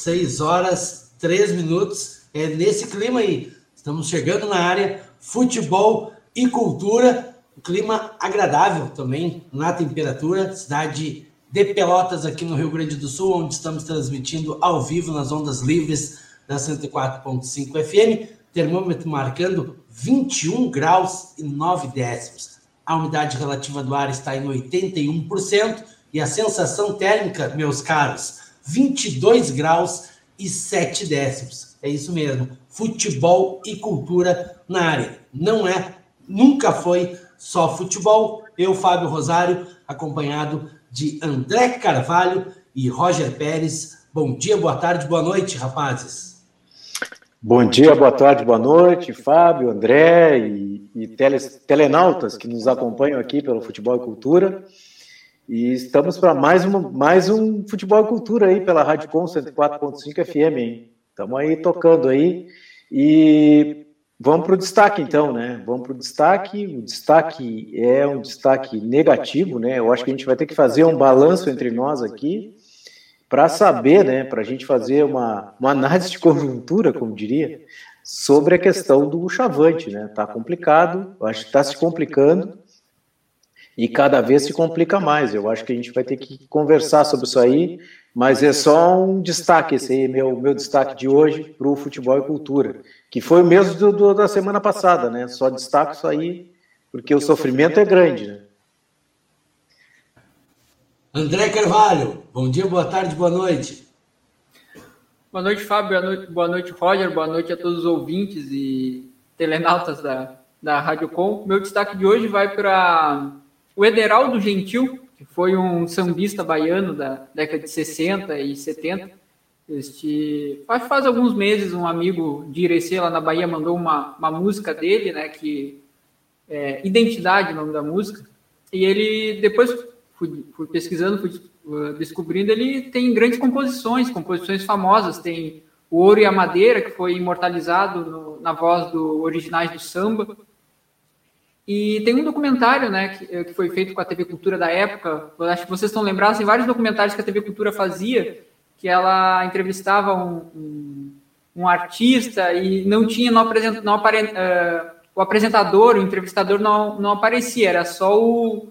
6 horas, 3 minutos. É nesse clima aí. Estamos chegando na área futebol e cultura. Um clima agradável também na temperatura. Cidade de Pelotas, aqui no Rio Grande do Sul, onde estamos transmitindo ao vivo nas ondas livres da 104.5 FM. Termômetro marcando 21 graus e 9 décimos. A umidade relativa do ar está em 81% e a sensação térmica, meus caros, 22 graus e 7 décimos. É isso mesmo, futebol e cultura na área. Não é, nunca foi só futebol. Eu, Fábio Rosário, acompanhado de André Carvalho e Roger Pérez. Bom dia, boa tarde, boa noite, rapazes. Bom dia, boa tarde, boa noite, Fábio, André e telenautas que nos acompanham aqui pelo Futebol e Cultura. E estamos para mais um Futebol e Cultura aí pela Rádio Com 104.5 FM, hein? Estamos aí tocando aí e vamos para o destaque então, né? Vamos para o destaque. O destaque é um destaque negativo, né? Eu acho que a gente vai ter que fazer um balanço entre nós aqui para saber, né, para a gente fazer uma análise de conjuntura, como diria, sobre a questão do Chavante, né? Está complicado, eu acho que está se complicando e cada vez se complica mais. Eu acho que a gente vai ter que conversar sobre isso aí, mas é só um destaque, esse aí, meu destaque de hoje para o futebol e cultura, que foi o mesmo da semana passada, né? Só destaque isso aí, porque o sofrimento é grande, né? André Carvalho, bom dia, boa tarde, boa noite. Boa noite, Fábio, boa noite, Roger, boa noite a todos os ouvintes e telenautas da Rádio Com. Meu destaque de hoje vai para o Ederaldo Gentil, que foi um sambista baiano da década de 60 e 70. Faz alguns meses um amigo de Irecê, lá na Bahia, mandou uma música dele, né, que é Identidade, o nome da música, e ele depois... Fui pesquisando, fui descobrindo, ele tem grandes composições famosas, tem o Ouro e a Madeira, que foi imortalizado na voz do Originais do Samba, e tem um documentário, né, que foi feito com a TV Cultura da época. Eu acho que vocês estão lembrados, tem vários documentários que a TV Cultura fazia, que ela entrevistava um artista e não tinha, o apresentador, o entrevistador não aparecia, era só o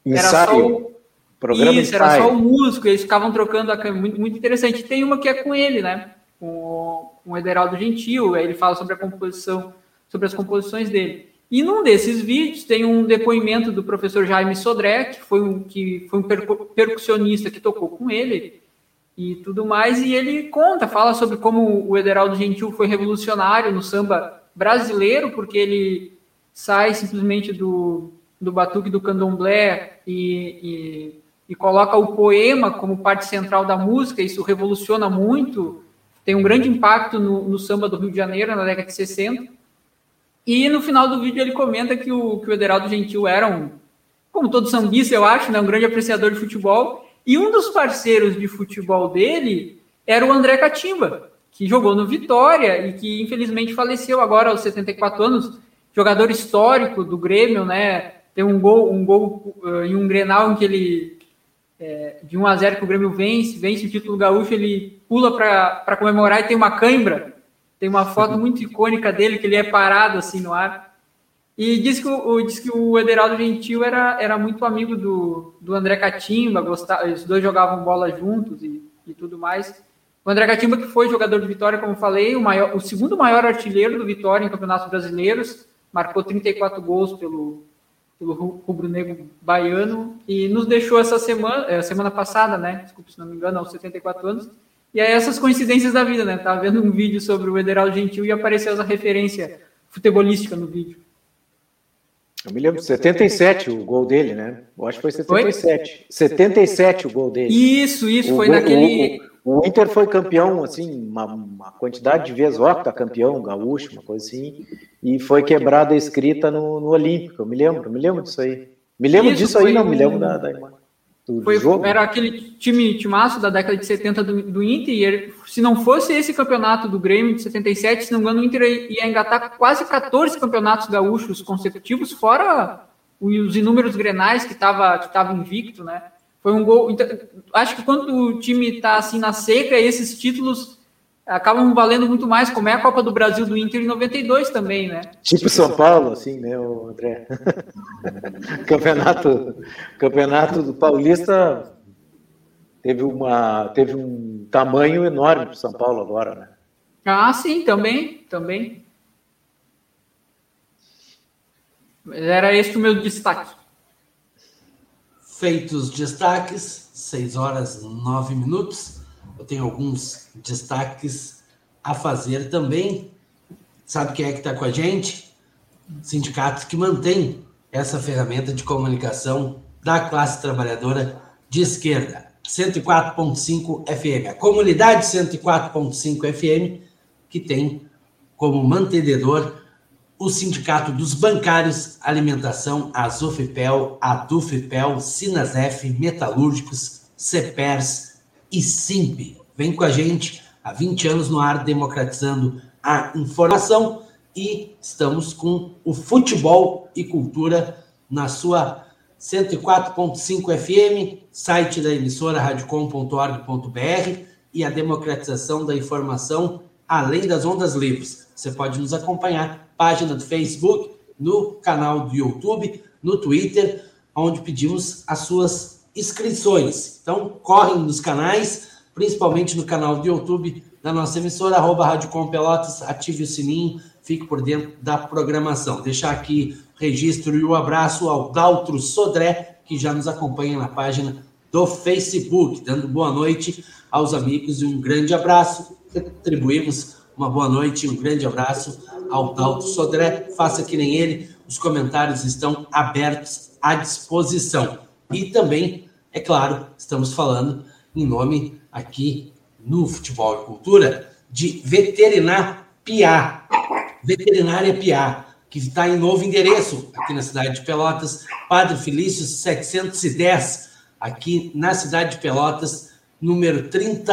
programa isso, era só o músico, eles ficavam trocando a câmera, muito, muito interessante. Tem uma que é com ele, né? Com o Ederaldo Gentil, aí ele fala sobre a composição, sobre as composições dele. E num desses vídeos tem um depoimento do professor Jaime Sodré, que foi um percussionista que tocou com ele e tudo mais, e ele fala sobre como o Ederaldo Gentil foi revolucionário no samba brasileiro, porque ele sai simplesmente do batuque do candomblé e coloca o poema como parte central da música. Isso revoluciona muito, tem um grande impacto no samba do Rio de Janeiro, na década de 60. E no final do vídeo ele comenta que o Ederaldo Gentil era como todo sambista, eu acho, né, um grande apreciador de futebol, e um dos parceiros de futebol dele era o André Catimba, que jogou no Vitória e que infelizmente faleceu agora aos 74 anos, jogador histórico do Grêmio, né? Tem um gol em um Grenal em que ele, de 1-0 que o Grêmio vence o título gaúcho, ele pula para comemorar e tem uma cãibra. Tem uma foto muito icônica dele, que ele é parado assim no ar. E diz que o Ederaldo Gentil era muito amigo do André Catimba, os dois jogavam bola juntos e tudo mais. O André Catimba, que foi jogador do Vitória, como eu falei, o segundo maior artilheiro do Vitória em campeonatos brasileiros, marcou 34 gols pelo rubro-negro baiano, e nos deixou essa semana passada, né? Desculpe se não me engano, aos 74 anos. E aí essas coincidências da vida, né? Tava vendo um vídeo sobre o Ederaldo Gentil e apareceu essa referência futebolística no vídeo. Eu me lembro, 77 o gol dele, né? Eu acho que foi 77. Foi? 77 o gol dele. Isso, foi naquele... O Inter foi campeão, assim, uma quantidade de vezes, campeão, gaúcho, uma coisa assim, e foi quebrada a escrita no Olímpico. Eu me lembro disso aí. Me lembro disso aí, não me lembro do jogo. Era aquele timaço da década de 70 do Inter, e se não fosse esse campeonato do Grêmio de 77, se não me engano, o Inter ia engatar quase 14 campeonatos gaúchos consecutivos, fora os inúmeros grenais que estava invicto, né? Foi um gol. Acho que quando o time está assim na seca, esses títulos acabam valendo muito mais, como é a Copa do Brasil do Inter em 92 também, né? Tipo São Paulo, assim, né, o André? Campeonato do Paulista teve um tamanho enorme para o São Paulo agora, né? Ah, sim, também. Era esse o meu destaque. Feitos os destaques, 6h09. Eu tenho alguns destaques a fazer também. Sabe quem é que está com a gente? Sindicatos que mantêm essa ferramenta de comunicação da classe trabalhadora de esquerda. 104.5 FM. A comunidade 104.5 FM, que tem como mantenedor o Sindicato dos Bancários, Alimentação, a Zofipel, a Dufipel, Sinasef, Metalúrgicos, Cepers e Simp. Vem com a gente há 20 anos no ar, democratizando a informação, e estamos com o Futebol e Cultura na sua 104.5 FM, site da emissora radiocom.org.br, e a democratização da informação além das ondas livres. Você pode nos acompanhar, página do Facebook, no canal do YouTube, no Twitter, onde pedimos as suas inscrições. Então, correm nos canais, principalmente no canal do YouTube da nossa emissora, @radiocompelotas, ative o sininho, fique por dentro da programação. Deixar aqui o registro e o abraço ao Daltro Sodré, que já nos acompanha na página do Facebook, dando boa noite aos amigos e um grande abraço. Retribuímos uma boa noite e um grande abraço ao Daltro Sodré. Faça que nem ele, os comentários estão abertos à disposição. E também, é claro, estamos falando em nome aqui no Futebol e Cultura de Veterinária Piá, que está em novo endereço aqui na cidade de Pelotas, Padre Felício 710, aqui na cidade de Pelotas, número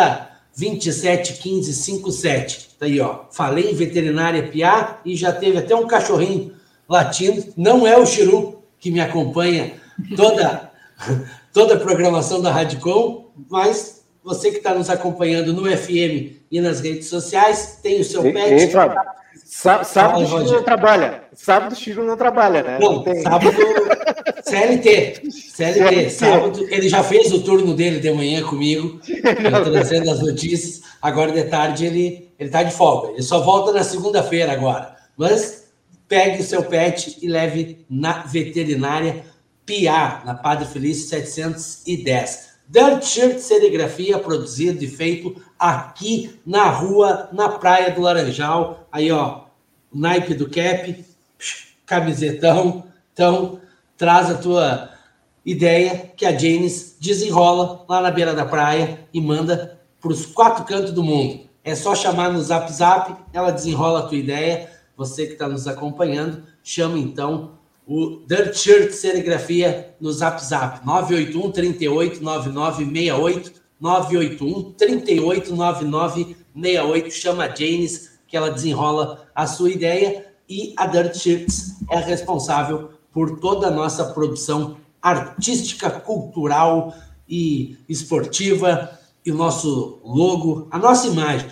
30271557. Tá aí, ó. Falei em Veterinária Piá e já teve até um cachorrinho latindo. Não é o Chiru que me acompanha toda a programação da Radicom, mas você que está nos acompanhando no FM e nas redes sociais, tem o seu pet. Sábado o Chiru não trabalha. Sábado o Chiru não trabalha, né? Não, sábado CLT. Sábado, ele já fez o turno dele de manhã comigo, trazendo as notícias. Agora de tarde ele está de folga. Ele só volta na segunda-feira agora. Mas pegue o seu pet e leve na Veterinária Piá, na Padre Felício 710. Dirt Shirt Serigrafia, produzido e feito aqui na rua, na Praia do Laranjal. Aí, ó, o naipe do cap, camisetão. Então, traz a tua ideia que a Janis desenrola lá na beira da praia e manda para os 4 cantos do mundo. É só chamar no Zap, ela desenrola a tua ideia. Você que está nos acompanhando, chama então o Dirt Shirt Serigrafia no Zap 981 38 9968, 981 38 9968. Chama a Janis que ela desenrola a sua ideia, e a Dirt Shirts é responsável por toda a nossa produção artística, cultural e esportiva, e o nosso logo, a nossa imagem.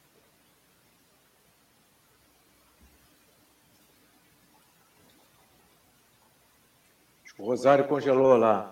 O Rosário congelou lá.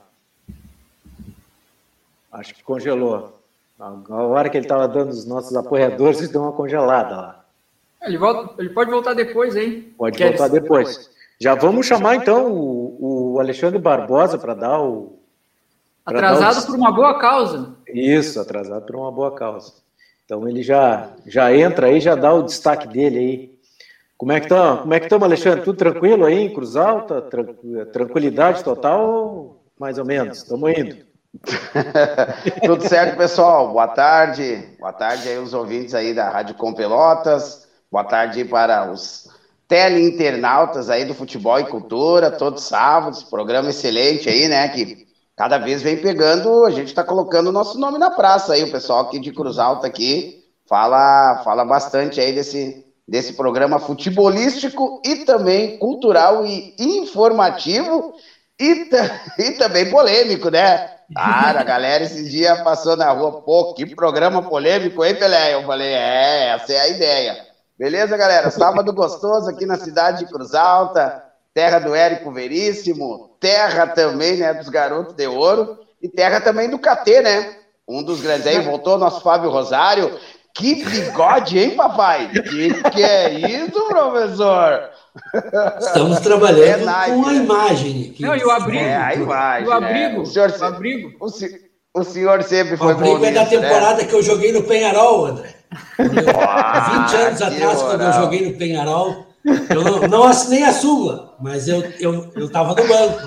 Acho que congelou. Na hora que ele estava dando os nossos apoiadores, ele deu uma congelada lá. Ele pode voltar depois, hein? Pode voltar depois. Já vamos chamar, então, o Alexandre Barbosa para dar o... Atrasado por uma boa causa. Isso, atrasado por uma boa causa. Então, ele já entra aí, já dá o destaque dele aí. Como é que estamos, Alexandre? Tudo tranquilo aí em Cruz Alta? Tranquilidade total? Mais ou menos. Estamos indo. Tudo certo, pessoal. Boa tarde. Boa tarde aí os ouvintes aí da Rádio Com Pelotas. Boa tarde para os teleinternautas aí do Futebol e Cultura, todos sábados. Programa excelente aí, né? Que cada vez vem pegando, a gente está colocando o nosso nome na praça aí. O pessoal aqui de Cruz Alta aqui fala bastante aí desse programa futebolístico e também cultural e informativo. E também polêmico, né? A galera esses dias passou na rua, pô, que programa polêmico, hein, Pelé? Eu falei, essa é a ideia. Beleza, galera? Sábado gostoso aqui na cidade de Cruz Alta, terra do Érico Veríssimo, terra também, né, dos Garotos de Ouro, e terra também do KT, né? Um dos grandes aí, voltou nosso Fábio Rosário. Que bigode, hein, papai? Que é isso, professor? Estamos trabalhando com a imagem aqui. Não, e o abrigo. A imagem. O abrigo. O abrigo. O senhor sempre foi bom. O abrigo é da temporada que eu joguei no Penharol, André. 20 anos atrás, quando eu joguei no Penharol, eu não assinei a súmula, mas eu estava no banco.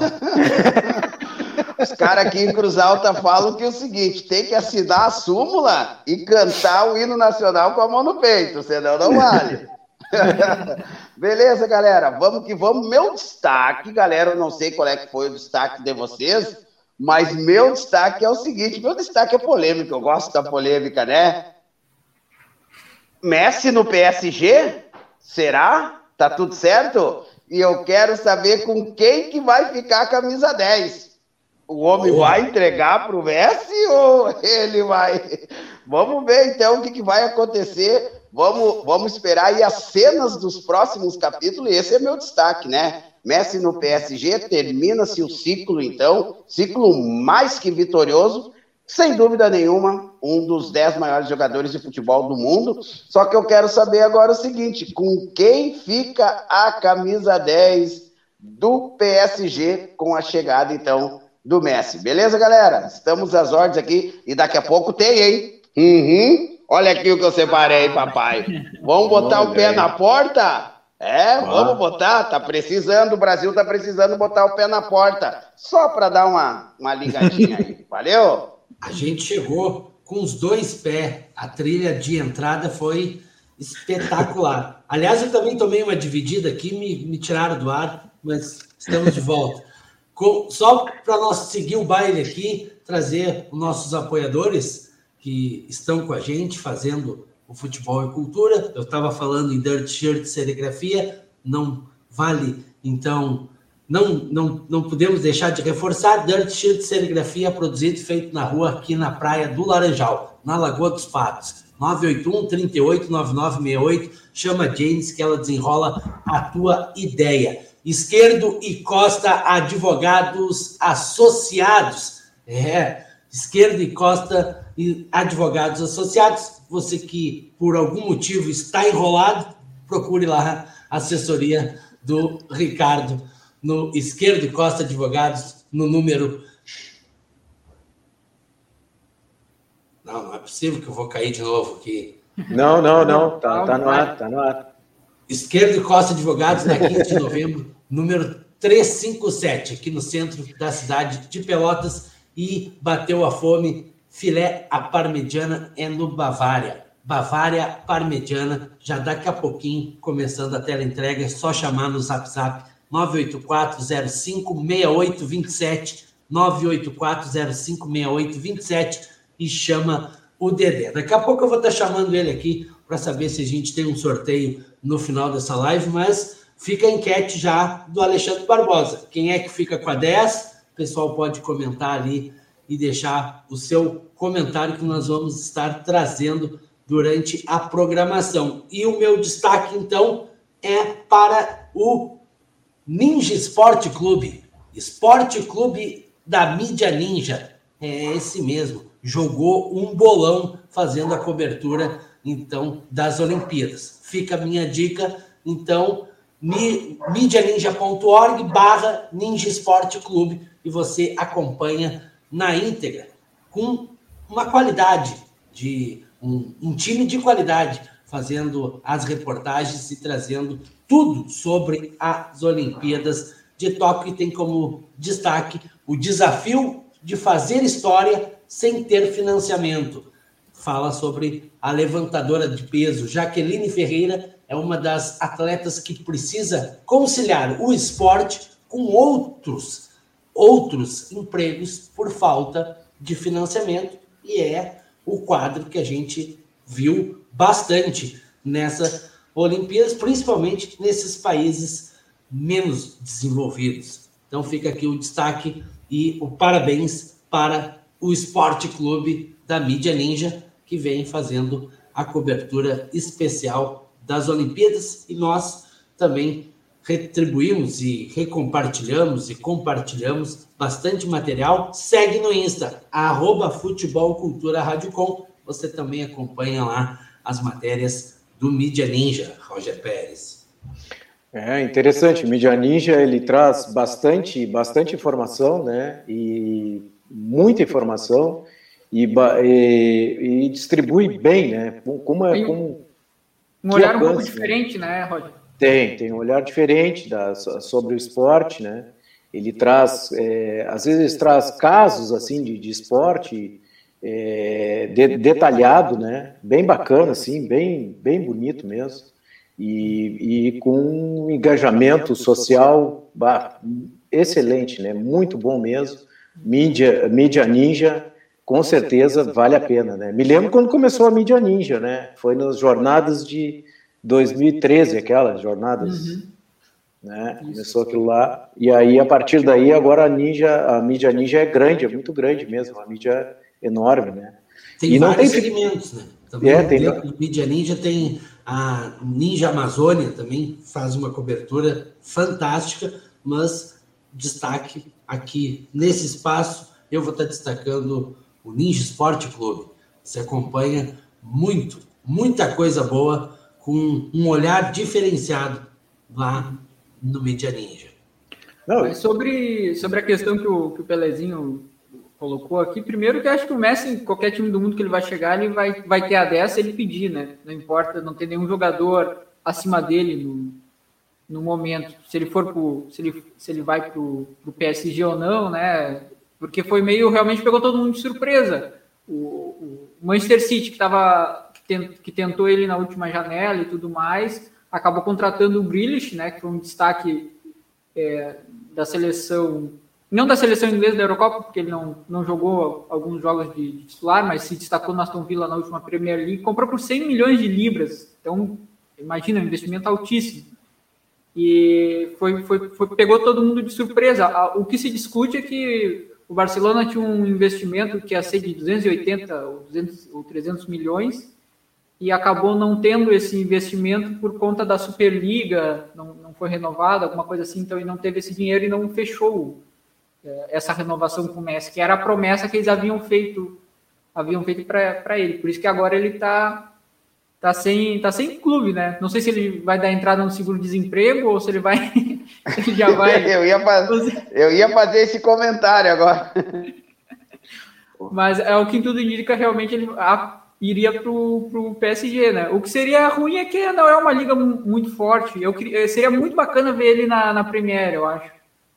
Os caras aqui em Cruz Alta falam que é o seguinte, tem que assinar a súmula e cantar o hino nacional com a mão no peito, senão não vale. Beleza, galera, vamos que vamos. Meu destaque, galera, eu não sei qual é que foi o destaque de vocês, mas meu destaque é o seguinte, meu destaque é polêmico, eu gosto da polêmica, né? Messi no PSG? Será? Tá tudo certo? E eu quero saber com quem que vai ficar a camisa 10. O homem vai entregar para o Messi ou ele vai... Vamos ver, então, o que vai acontecer. Vamos esperar aí as cenas dos próximos capítulos. Esse é meu destaque, né? Messi no PSG, termina-se o ciclo, então. Ciclo mais que vitorioso. Sem dúvida nenhuma, um dos 10 maiores jogadores de futebol do mundo. Só que eu quero saber agora o seguinte, com quem fica a camisa 10 do PSG com a chegada, então, do Messi? Beleza, galera? Estamos às ordens aqui e daqui a pouco tem, hein? Olha aqui o que eu separei, papai. Vamos botar o pé na porta? Vamos botar. Tá precisando, o Brasil tá precisando botar o pé na porta. Só para dar uma ligadinha aí. Valeu? A gente chegou com os 2 pés. A trilha de entrada foi espetacular. Aliás, eu também tomei uma dividida aqui, me tiraram do ar, mas estamos de volta. Só para nós seguir o baile aqui, trazer os nossos apoiadores que estão com a gente fazendo o Futebol e Cultura. Eu estava falando em Dirt Shirt Serigrafia, não vale, então, não podemos deixar de reforçar. Dirt Shirt Serigrafia, produzido e feito na rua, aqui na Praia do Laranjal, na Lagoa dos Patos. 981-389968, chama a Janes que ela desenrola a tua ideia. Esquerdo e Costa Advogados Associados. Esquerdo e Costa e Advogados Associados. Você que, por algum motivo, está enrolado, procure lá a assessoria do Ricardo no Esquerdo e Costa Advogados, no número... Não é possível que eu vou cair de novo aqui. Não. Tá no ar. Esquerdo e Costa Advogados, na 15 de novembro, número 357, aqui no centro da cidade de Pelotas, e bateu a fome, filé à parmegiana é no Bavária. Bavária Parmegiana, já daqui a pouquinho, começando a teleentrega, é só chamar no Zap 984-05-6827, 984-05-6827, e chama o Dedé. Daqui a pouco eu vou estar chamando ele aqui para saber se a gente tem um sorteio no final dessa live, mas fica a enquete já do Alexandre Barbosa. Quem é que fica com a 10? O pessoal pode comentar ali e deixar o seu comentário que nós vamos estar trazendo durante a programação. E o meu destaque, então, é para o Ninja Esporte Clube. Esporte Clube da Mídia Ninja. É esse mesmo. Jogou um bolão fazendo a cobertura, então, das Olimpíadas. Fica a minha dica, então, medianinja.org/Ninja Esporte Clube, e você acompanha na íntegra, com uma qualidade, um time de qualidade, fazendo as reportagens e trazendo tudo sobre as Olimpíadas de Tóquio. E tem como destaque o desafio de fazer história sem ter financiamento. Fala sobre a levantadora de peso. Jaqueline Ferreira é uma das atletas que precisa conciliar o esporte com outros empregos por falta de financiamento, e é o quadro que a gente viu bastante nessa Olimpíadas, principalmente nesses países menos desenvolvidos. Então fica aqui o destaque e o parabéns para o Esporte Clube da Mídia Ninja, que vem fazendo a cobertura especial das Olimpíadas, e nós também retribuímos e recompartilhamos e compartilhamos bastante material. Segue no Insta, @futebolcultura.com. Você também acompanha lá as matérias do Mídia Ninja, Roger Pérez. É interessante, o Mídia Ninja ele traz bastante informação, né? E muita informação e distribui bem, né? Um olhar um pouco diferente, né, Roger? Tem um olhar diferente sobre o esporte, né? Ele traz, às vezes traz casos assim de esporte detalhado, né? Bem bacana, assim, bem bonito mesmo. E com um engajamento social excelente, né? Muito bom mesmo. Mídia Ninja, com certeza vale a pena, né? Me lembro quando começou a Mídia Ninja, né? Foi nas jornadas de 2013, aquelas jornadas, né? Começou aquilo lá. E aí, a partir daí, agora a Mídia Ninja é grande, é muito grande mesmo, uma mídia enorme, né? Tem vários segmentos, né? Também dentro do Mídia Ninja tem a Ninja Amazônia, também faz uma cobertura fantástica, mas destaque aqui nesse espaço, eu vou estar destacando o Ninja Esporte Clube. Você acompanha muita coisa boa, com um olhar diferenciado lá no Mídia Ninja. Mas sobre a questão que o Pelezinho colocou aqui, primeiro que eu acho que o Messi, qualquer time do mundo que ele vai chegar, ele vai ter a dessa, ele pedir, né? Não importa, não tem nenhum jogador acima dele no momento, se ele vai pro PSG ou não, né? Porque foi realmente pegou todo mundo de surpresa. O Manchester City, que tentou ele na última janela e tudo mais, acabou contratando o Grealish, né? Que foi um destaque da seleção, não da seleção inglesa da Eurocopa, porque ele não jogou alguns jogos de titular, mas se destacou no Aston Villa na última Premier League, comprou por 100 milhões de libras. Então, imagina, um investimento altíssimo. E pegou todo mundo de surpresa. O que se discute é que o Barcelona tinha um investimento que ia ser de 280 ou 300 milhões e acabou não tendo esse investimento por conta da Superliga, não foi renovada, alguma coisa assim, então ele não teve esse dinheiro e não fechou essa renovação com o Messi, que era a promessa que eles haviam feito para ele. Por isso que agora ele está sem clube, né? Não sei se ele vai dar entrada no seguro-desemprego ou se ele vai... ele já vai... eu ia fazer esse comentário agora. Mas o que tudo indica, realmente ele iria pro PSG, né? O que seria ruim é que não é uma liga muito forte. Seria muito bacana ver ele na Premier, eu acho.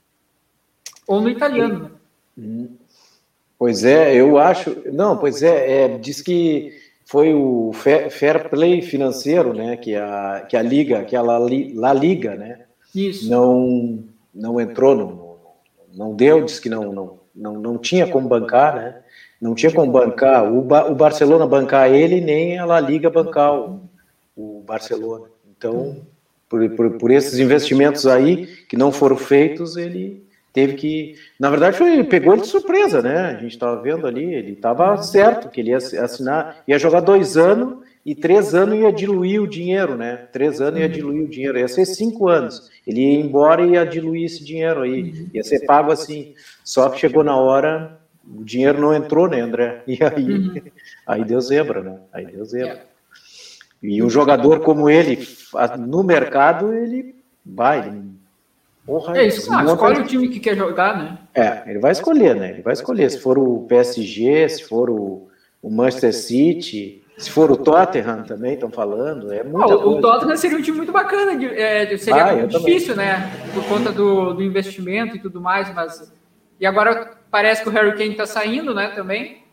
Ou no italiano, né? Pois é, eu acho... Não, pois diz que foi o fair play financeiro, né? Que a Liga, que a La Liga, né? Isso. Não entrou, não deu, diz que não tinha como bancar, né? Não tinha como bancar o Barcelona bancar ele, nem a La Liga bancar o Barcelona. Então, por esses investimentos aí que não foram feitos, ele teve que... Na verdade, pegou ele de surpresa, né? A gente estava vendo ali, ele estava certo que ele ia assinar, ia jogar 2 anos e 3 anos ia diluir o dinheiro, né? 3 anos ia diluir o dinheiro, ia ser 5 anos. Ele ia embora e ia diluir esse dinheiro aí, ia ser pago assim. Só que chegou na hora, o dinheiro não entrou, né, André? E aí deu zebra, né? Aí deu zebra. E um jogador como ele, no mercado, ele vai... escolhe o time que quer jogar, né? Ele vai escolher, né? Ele vai escolher. Se for o PSG, se for o Manchester City, se for o Tottenham também, estão falando. O Tottenham seria um time muito bacana. Seria muito difícil, né? Por conta do investimento e tudo mais. E agora parece que o Harry Kane está saindo, né? Também.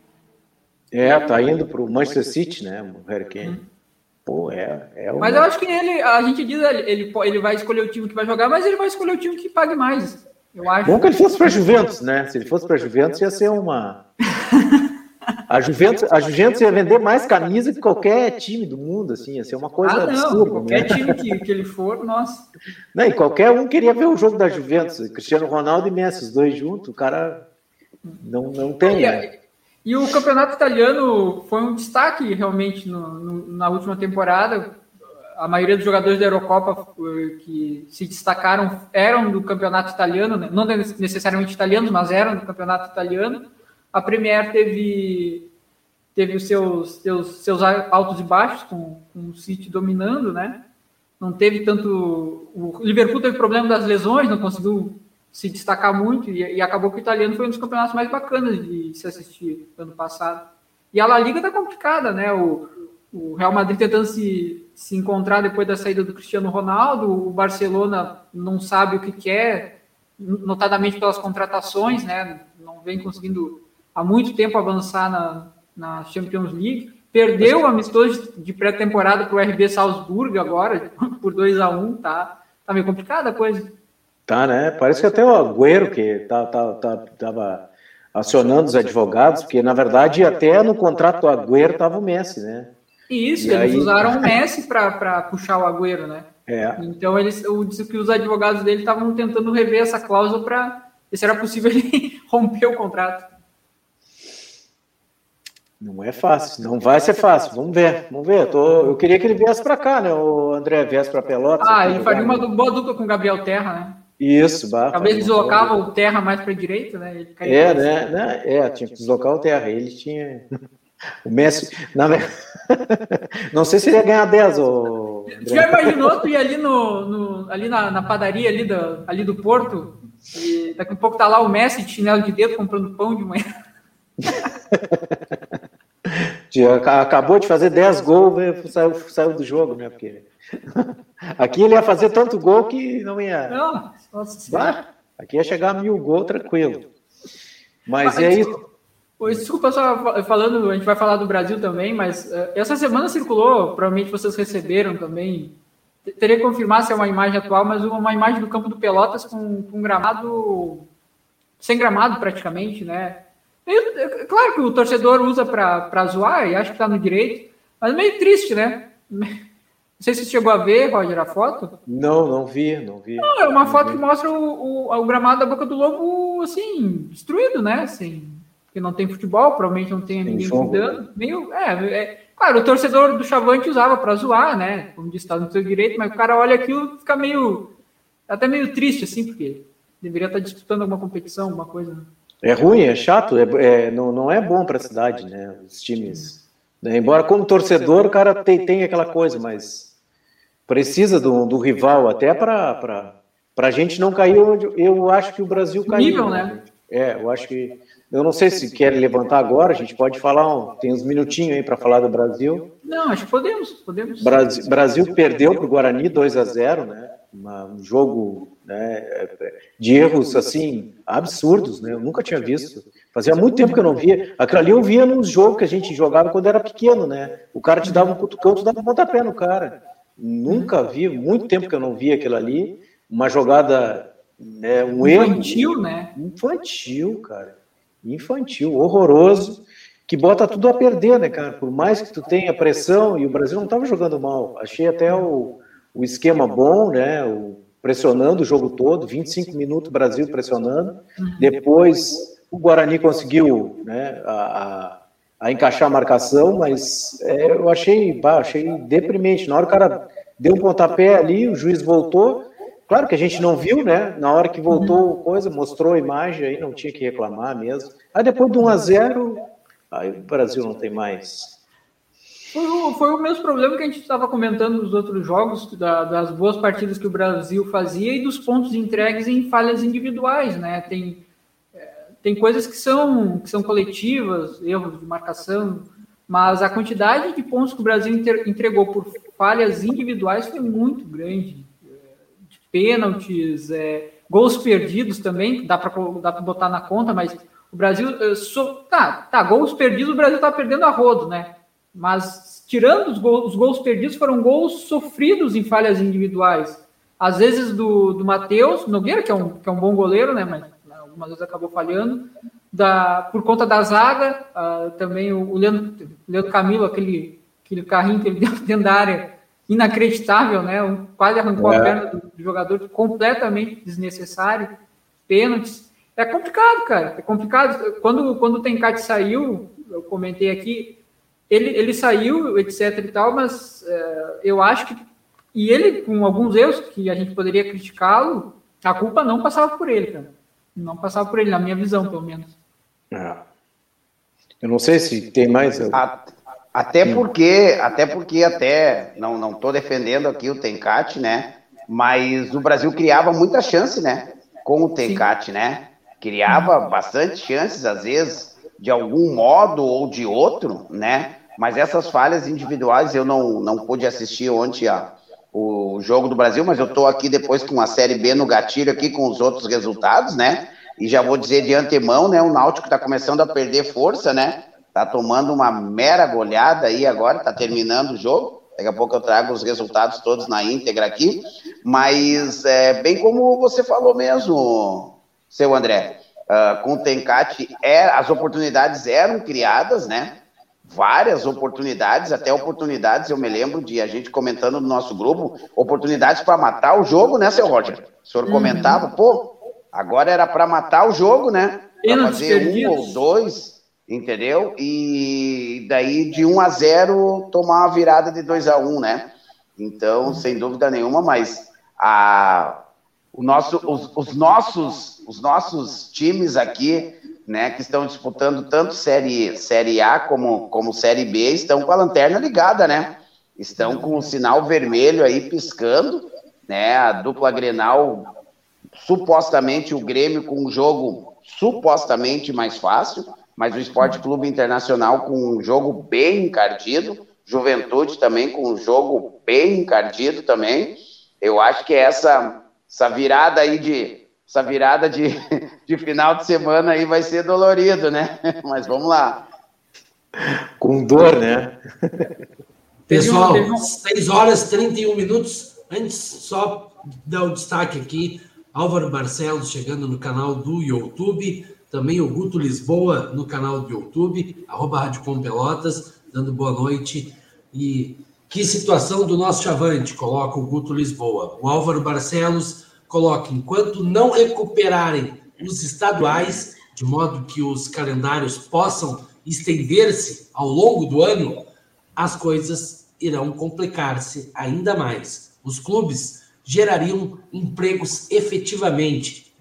Tá indo para o Manchester City, né? O Harry Kane. Mas eu acho que a gente diz, ele vai escolher o time que vai jogar, mas ele vai escolher o time que pague mais. Eu acho. Bom que ele fosse para a Juventus, né? Se ele fosse para a Juventus, ia ser uma A Juventus ia vender mais camisa que qualquer time do mundo, assim, ia ser uma coisa absurda. Qualquer time que ele for, nossa. Não, e qualquer um queria ver o jogo da Juventus, Cristiano Ronaldo e Messi, os dois juntos, o cara não tem. E o campeonato italiano foi um destaque realmente na última temporada. A maioria dos jogadores da Eurocopa que se destacaram eram do campeonato italiano, né? Não necessariamente italianos, mas eram do campeonato italiano. A Premier teve os seus altos e baixos, com o City dominando, né? Não teve tanto... O Liverpool teve problema das lesões, não conseguiu se destacar muito, e acabou que o italiano foi um dos campeonatos mais bacanas de se assistir ano passado. E a La Liga tá complicada, né? O Real Madrid tentando se encontrar depois da saída do Cristiano Ronaldo, o Barcelona não sabe o que quer, notadamente pelas contratações, né? Não vem conseguindo há muito tempo avançar na Champions League. Perdeu o amistoso de pré-temporada para o RB Salzburg agora, por 2-1, tá meio complicada a coisa. Tá, né? Parece que até o Agüero, que tava acionando os advogados, porque, na verdade, até no contrato do Agüero tava o Messi, né? Isso, eles usaram o Messi para puxar o Agüero, né? Então, eu disse que os advogados dele estavam tentando rever essa cláusula para ver se era possível ele romper o contrato. Não é fácil, não vai ser fácil. Vamos ver. Eu queria que ele viesse para cá, né? O André viesse para Pelotas. Ele faria uma boa dupla com o Gabriel Terra, né? Isso, talvez deslocava o Terra mais para a direita, né? Ele tinha que deslocar o Terra. Ele tinha. O Messi. Não sei se ele ia ganhar 10. Você já imaginou tu ir ali ali na padaria ali do Porto? E daqui a pouco tá lá o Messi de chinelo de dedo comprando pão de manhã. Acabou de fazer 10 gols, saiu do jogo, né? Porque aqui ele ia fazer tanto gol que não ia. Nossa. Aqui ia chegar a 1000 gols tranquilo. Mas é isso. Desculpa, só falando, a gente vai falar do Brasil também, mas essa semana circulou, provavelmente vocês receberam também. Teria que confirmar se é uma imagem atual, mas uma imagem do campo do Pelotas com gramado, sem gramado praticamente, né? Claro que o torcedor usa para zoar, e acho que está no direito, mas meio triste, né? Não sei se você chegou a ver, Roger, a foto. Não vi. Não, é uma foto que mostra o gramado da Boca do Lobo, assim, destruído, né? Assim, porque não tem futebol, provavelmente não tem ninguém cuidando. Claro, o torcedor do Chavante usava para zoar, né? Como disse, está no seu direito, mas o cara olha aquilo e fica até meio triste, assim, porque deveria estar disputando alguma competição, alguma coisa, né? É ruim, é chato, não é bom para a cidade, né? Os times. Né? Embora como torcedor o cara tem aquela coisa, mas precisa do rival até para a gente não cair onde eu acho que o Brasil caiu. Nível, né? Eu acho que. Eu não sei se querem levantar agora, a gente pode falar, tem uns minutinhos aí para falar do Brasil. Não, acho que podemos. Brasil perdeu para o Guarani 2-0, né? Um jogo, né, de erros assim absurdos, né? Eu nunca tinha visto. Fazia muito tempo que eu não via. Aquilo ali eu via nos jogos que a gente jogava quando era pequeno, né? O cara te dava um cutucão, tu dava um pontapé no cara. Nunca vi, muito tempo que eu não via aquilo ali. Uma jogada, né, um erro. Infantil, né? Infantil, horroroso, que bota tudo a perder, né, cara? Por mais que tu tenha pressão, e o Brasil não estava jogando mal. Achei até o esquema bom, né? Pressionando o jogo todo, 25 minutos o Brasil pressionando. Depois o Guarani conseguiu, né, a encaixar a marcação, mas eu achei deprimente. Na hora que o cara deu um pontapé ali, o juiz voltou. Claro que a gente não viu, né? Na hora que voltou mostrou a imagem, aí não tinha que reclamar mesmo. Aí depois de 1-0, aí o Brasil não tem mais. Foi o mesmo problema que a gente estava comentando nos outros jogos, das boas partidas que o Brasil fazia e dos pontos entregues em falhas individuais, né? Tem coisas que são coletivas, erros de marcação, mas a quantidade de pontos que o Brasil entregou por falhas individuais foi muito grande. De pênaltis, gols perdidos também, dá para botar na conta, mas o Brasil... gols perdidos, o Brasil está perdendo a rodo, né? Mas, tirando os gols perdidos, foram gols sofridos em falhas individuais. Às vezes do Matheus Nogueira, que é um bom goleiro, né? Mas algumas vezes acabou falhando. por conta da zaga, também o Leandro Camilo, aquele carrinho que ele deu dentro da área, inacreditável, né? Quase arrancou a perna do jogador, completamente desnecessário, pênaltis. É complicado, cara, é complicado. Quando o Tencati saiu, eu comentei aqui, ele saiu, etc e tal, mas eu acho que, e ele, com alguns erros que a gente poderia criticá-lo, a culpa não passava por ele, cara. Não passava por ele, na minha visão, pelo menos. Eu não sei se tem mais... Até porque não estou defendendo aqui o Tencati, né? Mas o Brasil criava muita chance, né? Com o Tencati, né? Criava bastante chances, às vezes, de algum modo ou de outro, né? Mas essas falhas individuais, eu não pude assistir ontem o jogo do Brasil, mas eu estou aqui depois com a Série B no gatilho aqui com os outros resultados, né? E já vou dizer de antemão, né? O Náutico está começando a perder força, né? Tá tomando uma mera goleada aí agora, tá terminando o jogo. Daqui a pouco eu trago os resultados todos na íntegra aqui. Mas, bem como você falou mesmo, seu André, com o Tencati, as oportunidades eram criadas, né? Várias oportunidades, até oportunidades, eu me lembro de a gente comentando no nosso grupo, oportunidades para matar o jogo, né, seu Roger? O senhor comentava, agora era para matar o jogo, né? Para fazer 1 ou 2... Entendeu? E daí de 1-0 tomar uma virada de 2-1, né? Então, sem dúvida nenhuma, mas os nossos times aqui, né, que estão disputando tanto Série A como Série B, estão com a lanterna ligada, né? Estão com o sinal vermelho aí piscando, né? A dupla Grenal, supostamente o Grêmio com um jogo supostamente mais fácil, mas o Sport Clube Internacional com um jogo bem encardido, Juventude também com um jogo bem encardido também. Eu acho que essa virada aí de final de semana aí vai ser dolorido, né? Mas vamos lá. Com dor, né? Pessoal, 6h31. Antes, só dar o destaque aqui, Álvaro Barcelos chegando no canal do YouTube, também o Guto Lisboa no canal do YouTube, @Rádio Com Pelotas, dando boa noite. E que situação do nosso Chavante, coloca o Guto Lisboa. O Álvaro Barcelos coloca, enquanto não recuperarem os estaduais, de modo que os calendários possam estender-se ao longo do ano, as coisas irão complicar-se ainda mais. Os clubes gerariam empregos efetivamente.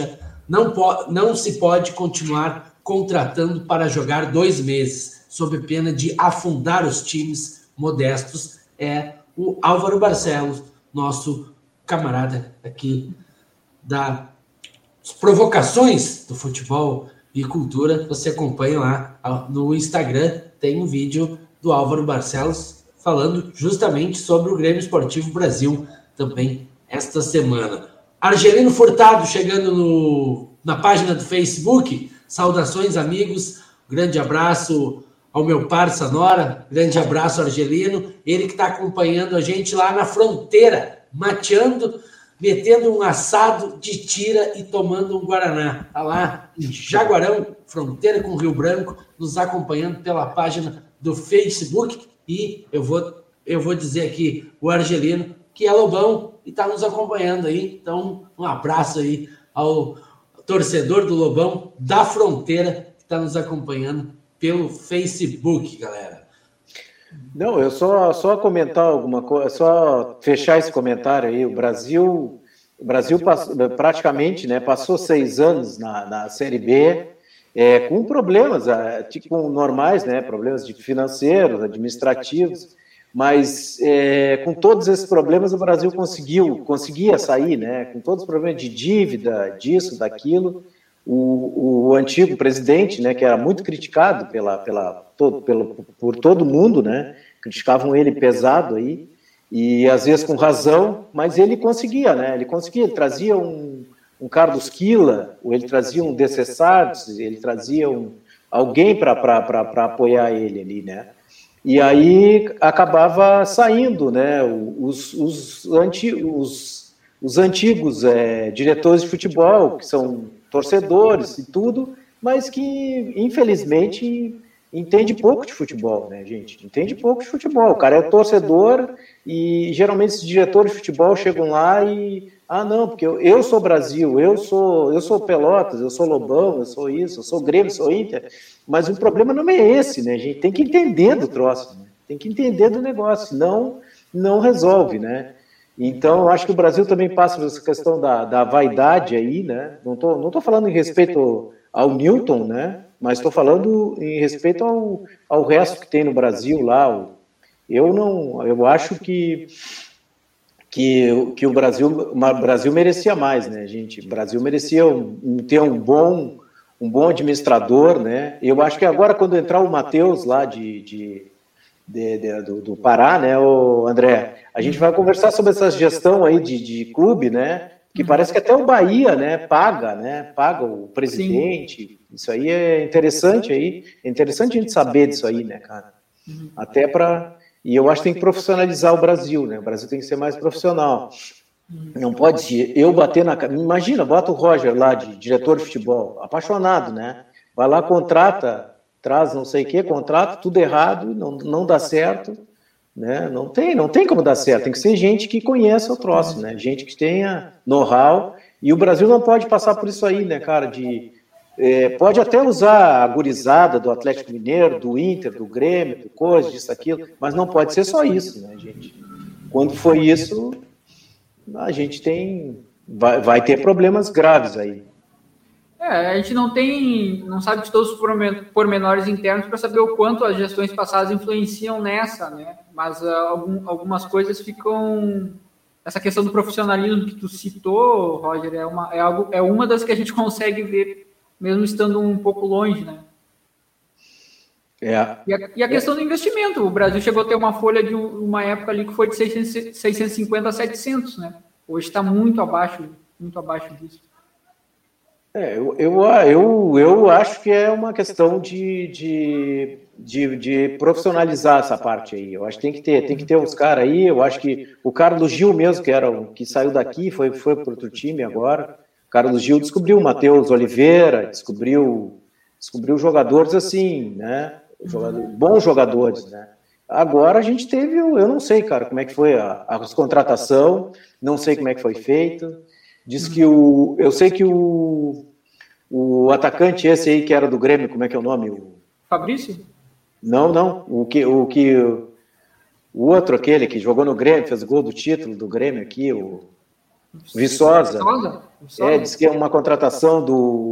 Não se pode continuar contratando para jogar 2 meses, sob pena de afundar os times modestos. É o Álvaro Barcelos, nosso camarada aqui das provocações do futebol e cultura. Você acompanha lá no Instagram, tem um vídeo do Álvaro Barcelos falando justamente sobre o Grêmio Esportivo Brasil também esta semana. Argelino Furtado chegando na página do Facebook. Saudações, amigos. Grande abraço ao meu parça Nora. Grande abraço, Argelino. Ele que está acompanhando a gente lá na fronteira, mateando, metendo um assado de tira e tomando um Guaraná. Está lá em Jaguarão, fronteira com o Rio Branco, nos acompanhando pela página do Facebook. E eu vou dizer aqui, o Argelino, que é Lobão e está nos acompanhando aí. Então, um abraço aí ao torcedor do Lobão da fronteira que está nos acompanhando pelo Facebook, galera. Não, eu só comentar alguma coisa, só fechar esse comentário aí. O Brasil praticamente, né, passou 6 anos na Série B, com problemas tipo, normais, né, problemas financeiros, administrativos, mas com todos esses problemas o Brasil conseguia sair, né, com todos os problemas de dívida, disso, daquilo. O antigo presidente, né, que era muito criticado por todo mundo, né, criticavam ele pesado aí, e às vezes com razão, mas ele conseguia, né, ele trazia um Carlos Quila, ou ele trazia um DC Sardes, ele trazia alguém para apoiar ele ali, né. E aí acabava saindo, né, os antigos diretores de futebol, que são torcedores e tudo, mas que, infelizmente, entende pouco de futebol, né, gente? Entende pouco de futebol. O cara é torcedor e, geralmente, esses diretores de futebol chegam lá e... não, porque eu sou Brasil, eu sou Pelotas, eu sou Lobão, eu sou isso, eu sou Grêmio, eu sou Inter. Mas o problema não é esse, né? A gente tem que entender do troço, né? Tem que entender do negócio, senão não resolve, né? Então, eu acho que o Brasil também passa por essa questão da vaidade aí, né? Não tô falando em respeito ao Newton, né? Mas estou falando em respeito ao resto que tem no Brasil lá. Eu acho que o Brasil merecia mais, né, gente? O Brasil merecia ter um bom administrador, né? Eu acho que agora, quando entrar o Matheus lá do Pará, né, o André, a gente vai conversar sobre essa gestão aí de clube, né? Que parece que até o Bahia, né, paga o presidente. Sim. Isso aí é interessante aí. É interessante a gente saber disso aí, né, cara? Até para... E eu acho que tem que profissionalizar o Brasil, né? O Brasil tem que ser mais profissional. Não pode ser eu bater na... Imagina, bota o Roger lá, de diretor de futebol, apaixonado, né? Vai lá, contrata, traz não sei o quê, contrata, tudo errado, não dá certo, né? Não tem como dar certo. Tem que ser gente que conheça o troço, né? Gente que tenha know-how. E o Brasil não pode passar por isso aí, né, cara? Pode até usar a gurizada do Atlético Mineiro, do Inter, do Grêmio, do coisa, disso, aquilo, mas não pode ser só isso, né, gente? Quando for isso, a gente vai ter problemas graves aí. A gente não sabe de todos os pormenores internos para saber o quanto as gestões passadas influenciam nessa, né? Mas algumas coisas ficam... Essa questão do profissionalismo que tu citou, Roger, é uma das que a gente consegue ver mesmo estando um pouco longe, né? E a questão do investimento. O Brasil chegou a ter uma folha de uma época ali que foi de 650 a 700, né? Hoje está muito abaixo disso. Eu acho que é uma questão de profissionalizar essa parte aí. Eu acho que tem que ter uns caras aí. Eu acho que o Carlos Gil mesmo, que saiu daqui, foi para outro time agora. Carlos Gil descobriu o Matheus Oliveira, descobriu jogadores assim, né? Bons jogadores, né? Agora a gente teve, eu não sei, cara, como é que foi a contratação, não sei como é que foi feito. Diz que eu sei que o atacante esse aí que era do Grêmio, como é que é o nome? Fabrício? Não. O outro, aquele que jogou no Grêmio, fez gol do título do Grêmio aqui, o Viçosa. Diz que é uma contratação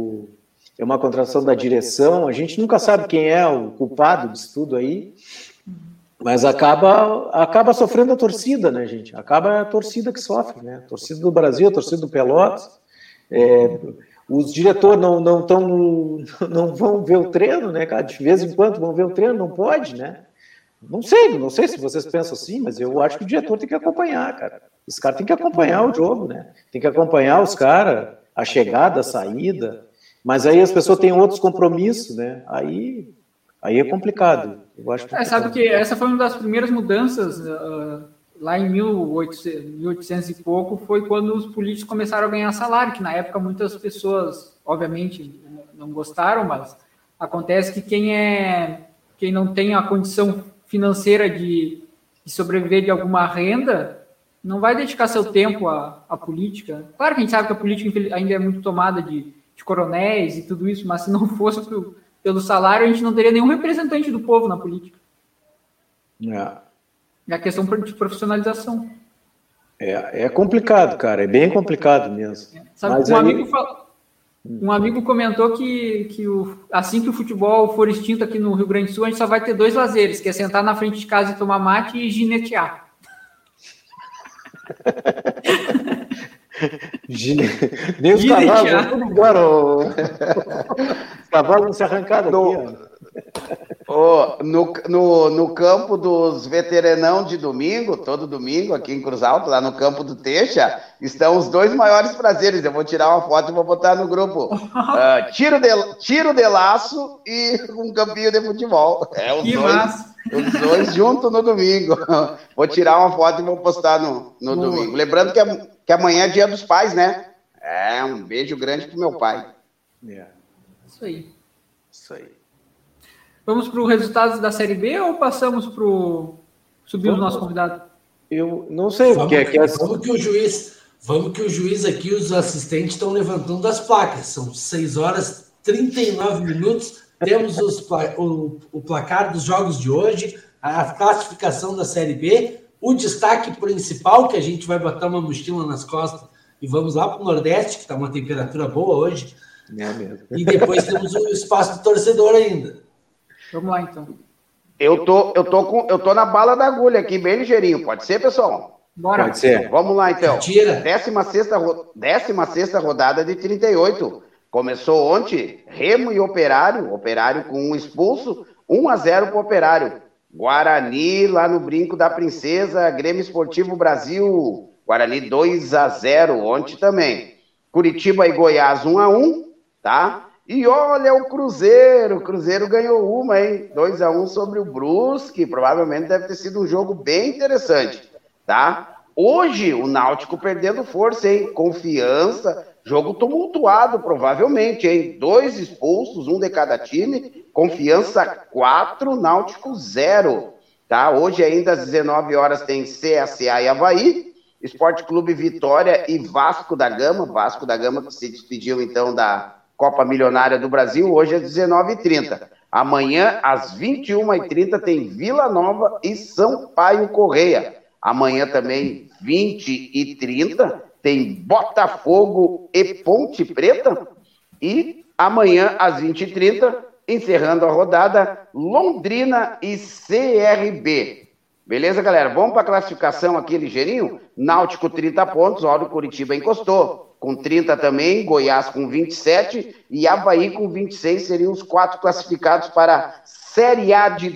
da direção. A gente nunca sabe quem é o culpado disso tudo aí, mas acaba sofrendo a torcida, né, gente? Acaba a torcida que sofre, né? A torcida do Brasil, a torcida do Pelotas. Os diretores não vão ver o treino, né, cara? De vez em quando vão ver o treino, não pode, né? Não sei se vocês pensam assim, mas eu acho que o diretor tem que acompanhar, cara. Esse cara tem que acompanhar o jogo, né? Tem que acompanhar os caras, a chegada, a saída. Mas aí as pessoas têm outros compromissos, né? Aí é complicado. Eu acho que sabe que essa foi uma das primeiras mudanças lá em 1800 e pouco, foi quando os políticos começaram a ganhar salário, que na época muitas pessoas, obviamente, não gostaram, mas acontece que quem não tem a condição financeira de sobreviver de alguma renda, não vai dedicar seu tempo à política. Claro que a gente sabe que a política ainda é muito tomada de coronéis e tudo isso, mas se não fosse pelo salário, a gente não teria nenhum representante do povo na política. É a questão de profissionalização. É complicado, cara. É bem complicado mesmo. Sabe, mas um amigo comentou que assim que o futebol for extinto aqui no Rio Grande do Sul, a gente só vai ter 2 lazeres, que é sentar na frente de casa e tomar mate e ginetear. Nem os cavalos vão tudo embora. Os cavalos vão se arrancar daqui. No campo dos veteranão de domingo, todo domingo, aqui em Cruz Alta, lá no campo do Teixa, estão os 2 maiores prazeres. Eu vou tirar uma foto e vou botar no grupo. Tiro de laço e um campinho de futebol. Os dois juntos no domingo. Vou tirar uma foto e vou postar no domingo. Lembrando que amanhã é Dia dos Pais, né? Um beijo grande pro meu pai. Isso aí. Isso aí. Vamos para os resultados da Série B ou passamos para o... Subimos o nosso convidado? Eu não sei o que é. Vamos que o juiz aqui, os assistentes estão levantando as placas. São 6 horas 39 minutos. Temos o placar dos jogos de hoje, a classificação da Série B, o destaque principal, que a gente vai botar uma mochila nas costas e vamos lá para o Nordeste, que está uma temperatura boa hoje. É mesmo. E depois temos o espaço do torcedor ainda. Vamos lá, então. Eu tô na bala da agulha aqui, bem ligeirinho. Pode ser, pessoal? Bora. Pode ser. Vamos lá, então. Tira. 16ª rodada de 38. Começou ontem, Remo e Operário. Operário com um expulso, 1-0 para o Operário. Guarani, lá no Brinco da Princesa, Grêmio Esportivo Brasil. Guarani 2-0 ontem também. Curitiba e Goiás 1-1, tá? E olha o Cruzeiro ganhou uma, hein? 2-1 sobre o Brusque, provavelmente deve ter sido um jogo bem interessante, tá? Hoje o Náutico perdendo força, hein? Confiança, jogo tumultuado provavelmente, hein? 2 expulsos, 1 de cada time, Confiança 4, Náutico 0, tá? Hoje ainda às 19 horas tem CSA e Avaí, Esporte Clube Vitória e Vasco da Gama que se despediu então da Copa Milionária do Brasil, hoje às 19h30. Amanhã, às 21h30, tem Vila Nova e Sampaio Correia. Amanhã também, 20h30, tem Botafogo e Ponte Preta. E amanhã, às 20h30, encerrando a rodada, Londrina e CRB. Beleza, galera? Vamos para a classificação aqui ligeirinho? Náutico 30 pontos, olha o Curitiba encostou. Com 30 também, Goiás com 27 e Avaí com 26 seriam os 4 classificados para a Série A de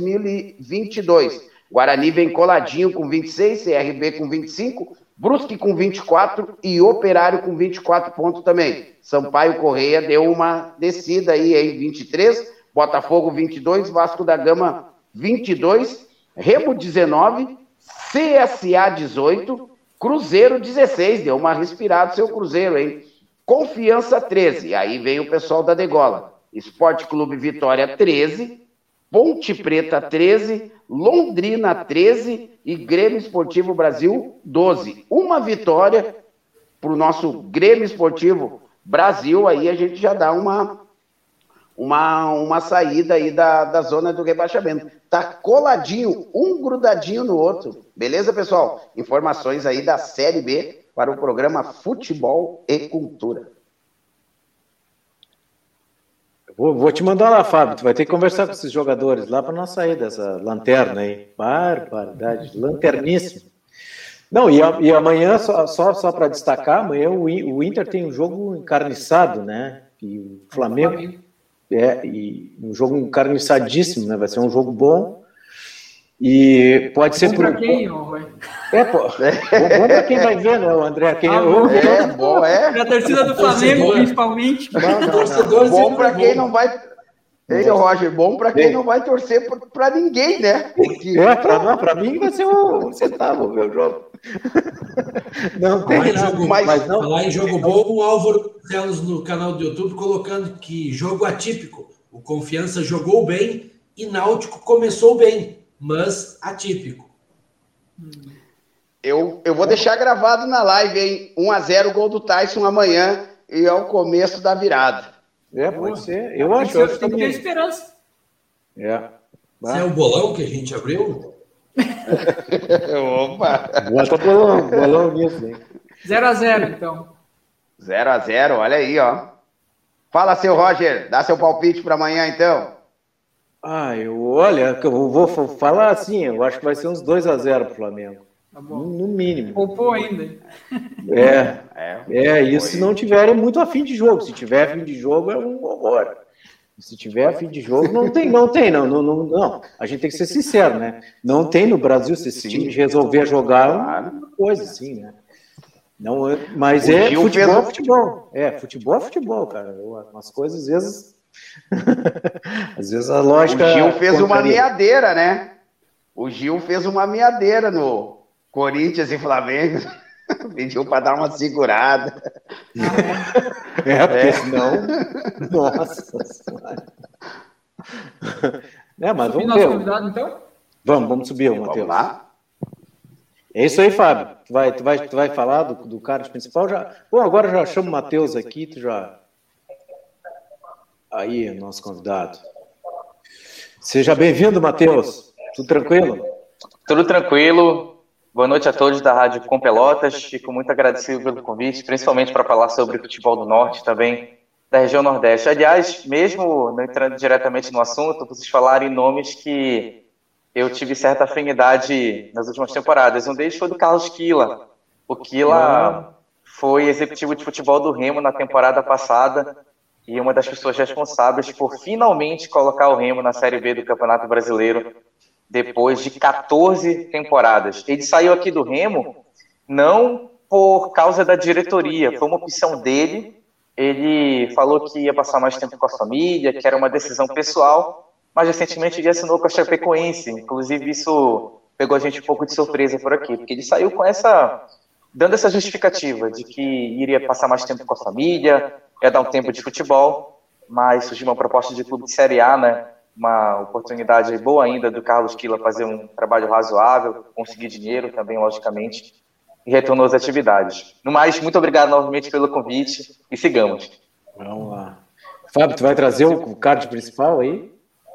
2022. Guarani vem coladinho com 26, CRB com 25, Brusque com 24 e Operário com 24 pontos também. Sampaio Correia deu uma descida aí em 23, Botafogo 22, Vasco da Gama 22, Remo 19, CSA 18, Cruzeiro 16, deu uma respirada seu Cruzeiro, hein? Confiança 13, aí vem o pessoal da Degola. Esporte Clube Vitória 13, Ponte Preta 13, Londrina 13 e Grêmio Esportivo Brasil 12. Uma vitória para o nosso Grêmio Esportivo Brasil, aí a gente já dá uma saída aí da zona do rebaixamento. Tá coladinho, um grudadinho no outro. Beleza, pessoal? Informações aí da Série B para o programa Futebol e Cultura. Vou te mandar lá, Fábio. Tu vai ter que conversar com esses jogadores lá para não sair dessa lanterna aí. Barbaridade, lanterníssimo. Não, e amanhã, só para destacar, amanhã o Inter tem um jogo encarniçado, né? E o Flamengo... e um jogo encarniçadíssimo, né? Vai ser um jogo bom. E pode ser para quem, bom para quem vai ver, né, o André? Bom, é. Para a torcida do Flamengo, principalmente. Bom para quem não vai. Ei, Roger, bom para quem não vai torcer para ninguém, né? Porque... para mim vai ser um centavo o meu jogo. Não tem mas não. Falar em jogo bom, o Álvaro Telos no canal do YouTube colocando que jogo atípico. O Confiança jogou bem e Náutico começou bem, mas atípico. Eu vou deixar gravado na live, hein? 1-0 gol do Tyson amanhã e é o começo da virada. Pode ser. Eu acho que tem que ter esperança. Esse é o bolão que a gente abriu? Opa! Bota bolão nisso, hein? 0-0, então. 0-0, olha aí, ó. Fala, seu Roger, dá seu palpite para amanhã, então. Eu vou falar assim, eu acho que vai ser uns 2-0 pro Flamengo. Tá bom. No mínimo. Poupou ainda. Isso se não tiverem muito afim de jogo. Se tiver afim de jogo, é um horror. Se tiver afim de jogo, não tem. A gente tem que ser sincero, né? Não tem no Brasil, se esse time resolver jogar, uma coisa assim, né? Não, mas futebol é futebol. Futebol é futebol, cara. Umas coisas, às vezes... às vezes a lógica... O Gil fez uma meadeira, né? O Gil fez uma meadeira no Corinthians e Flamengo. Pediu para dar uma segurada. Porque senão... Nossa Senhora. Mas subir vamos ver. Nosso convidado, então? Vamos subir, Matheus. Vamos lá. É isso aí, Fábio. Tu vai falar do card principal? Agora já chamo o Matheus aqui, tu já... Aí, nosso convidado. Seja bem-vindo, Matheus. Tudo tranquilo? Tudo tranquilo. Boa noite a todos da Rádio Com Pelotas. Fico muito agradecido pelo convite, principalmente para falar sobre futebol do Norte, também da região Nordeste. Aliás, mesmo não entrando diretamente no assunto, vocês falaram em nomes que eu tive certa afinidade nas últimas temporadas. Um deles foi do Carlos Quila. O Quila foi executivo de futebol do Remo na temporada passada e uma das pessoas responsáveis por finalmente colocar o Remo na Série B do Campeonato Brasileiro depois de 14 temporadas. Ele saiu aqui do Remo não por causa da diretoria, foi uma opção dele. Ele falou que ia passar mais tempo com a família, que era uma decisão pessoal, mas recentemente ele assinou com a Chapecoense. Inclusive isso pegou a gente um pouco de surpresa por aqui, porque ele saiu com dando essa justificativa de que iria passar mais tempo com a família, ia dar um tempo de futebol, mas surgiu uma proposta de clube de Série A, né? Uma oportunidade boa ainda do Carlos Quila fazer um trabalho razoável, conseguir dinheiro também, logicamente, e retornou às atividades. No mais, muito obrigado novamente pelo convite e sigamos. Vamos lá. Fábio, tu vai trazer o card principal aí?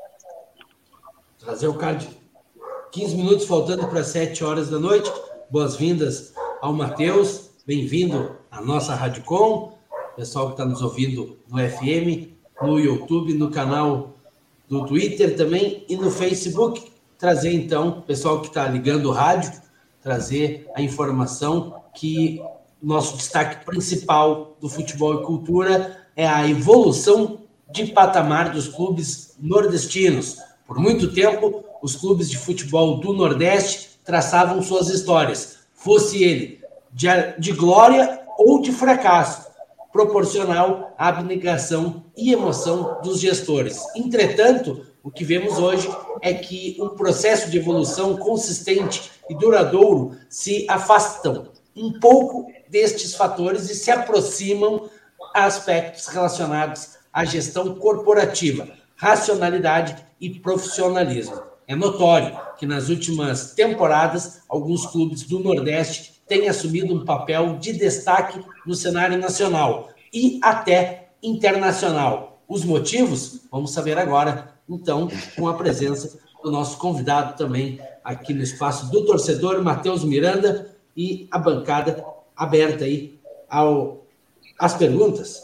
Trazer o card. 15 minutos faltando para 7 horas da noite. Boas-vindas ao Matheus. Bem-vindo à nossa Rádio Com. Pessoal que está nos ouvindo no FM, no YouTube, no canal do Twitter também e no Facebook. Trazer, então, pessoal que está ligando o rádio, trazer a informação que o nosso destaque principal do futebol e cultura é a evolução de patamar dos clubes nordestinos. Por muito tempo, os clubes de futebol do Nordeste traçavam suas histórias, fosse ele de glória ou de fracasso, proporcional à abnegação e emoção dos gestores. Entretanto, o que vemos hoje é que um processo de evolução consistente e duradouro se afastam um pouco destes fatores e se aproximam a aspectos relacionados à gestão corporativa, racionalidade e profissionalismo. É notório que nas últimas temporadas, alguns clubes do Nordeste têm assumido um papel de destaque no cenário nacional e até internacional. Os motivos? Vamos saber agora, então, com a presença do nosso convidado também aqui no espaço do torcedor, Matheus Miranda, e a bancada aberta aí às perguntas.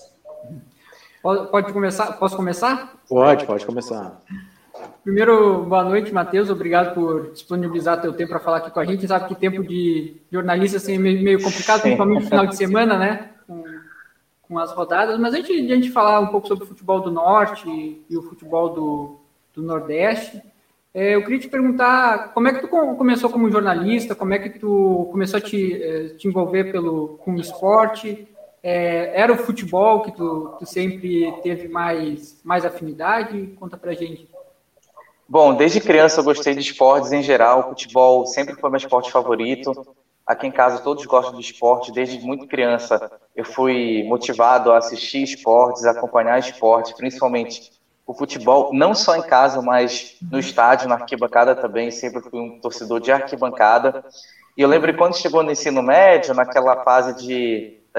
Pode começar? Posso começar? Pode começar. Primeiro, boa noite, Matheus. Obrigado por disponibilizar teu tempo para falar aqui com a gente. Sabe que tempo de jornalista assim, é meio complicado, principalmente no final de semana, né? Com as rodadas. Mas antes de a gente falar um pouco sobre o futebol do Norte e o futebol do Nordeste, eu queria te perguntar como é que tu começou como jornalista, como é que tu começou a te envolver com o esporte. Era o futebol que tu sempre teve mais afinidade? Conta pra gente. Bom, desde criança eu gostei de esportes em geral, o futebol sempre foi meu esporte favorito. Aqui em casa todos gostam de esporte, desde muito criança eu fui motivado a assistir esportes, a acompanhar esportes, principalmente o futebol, não só em casa, mas no estádio, na arquibancada também, sempre fui um torcedor de arquibancada. E eu lembro que quando chegou no ensino médio, naquela fase da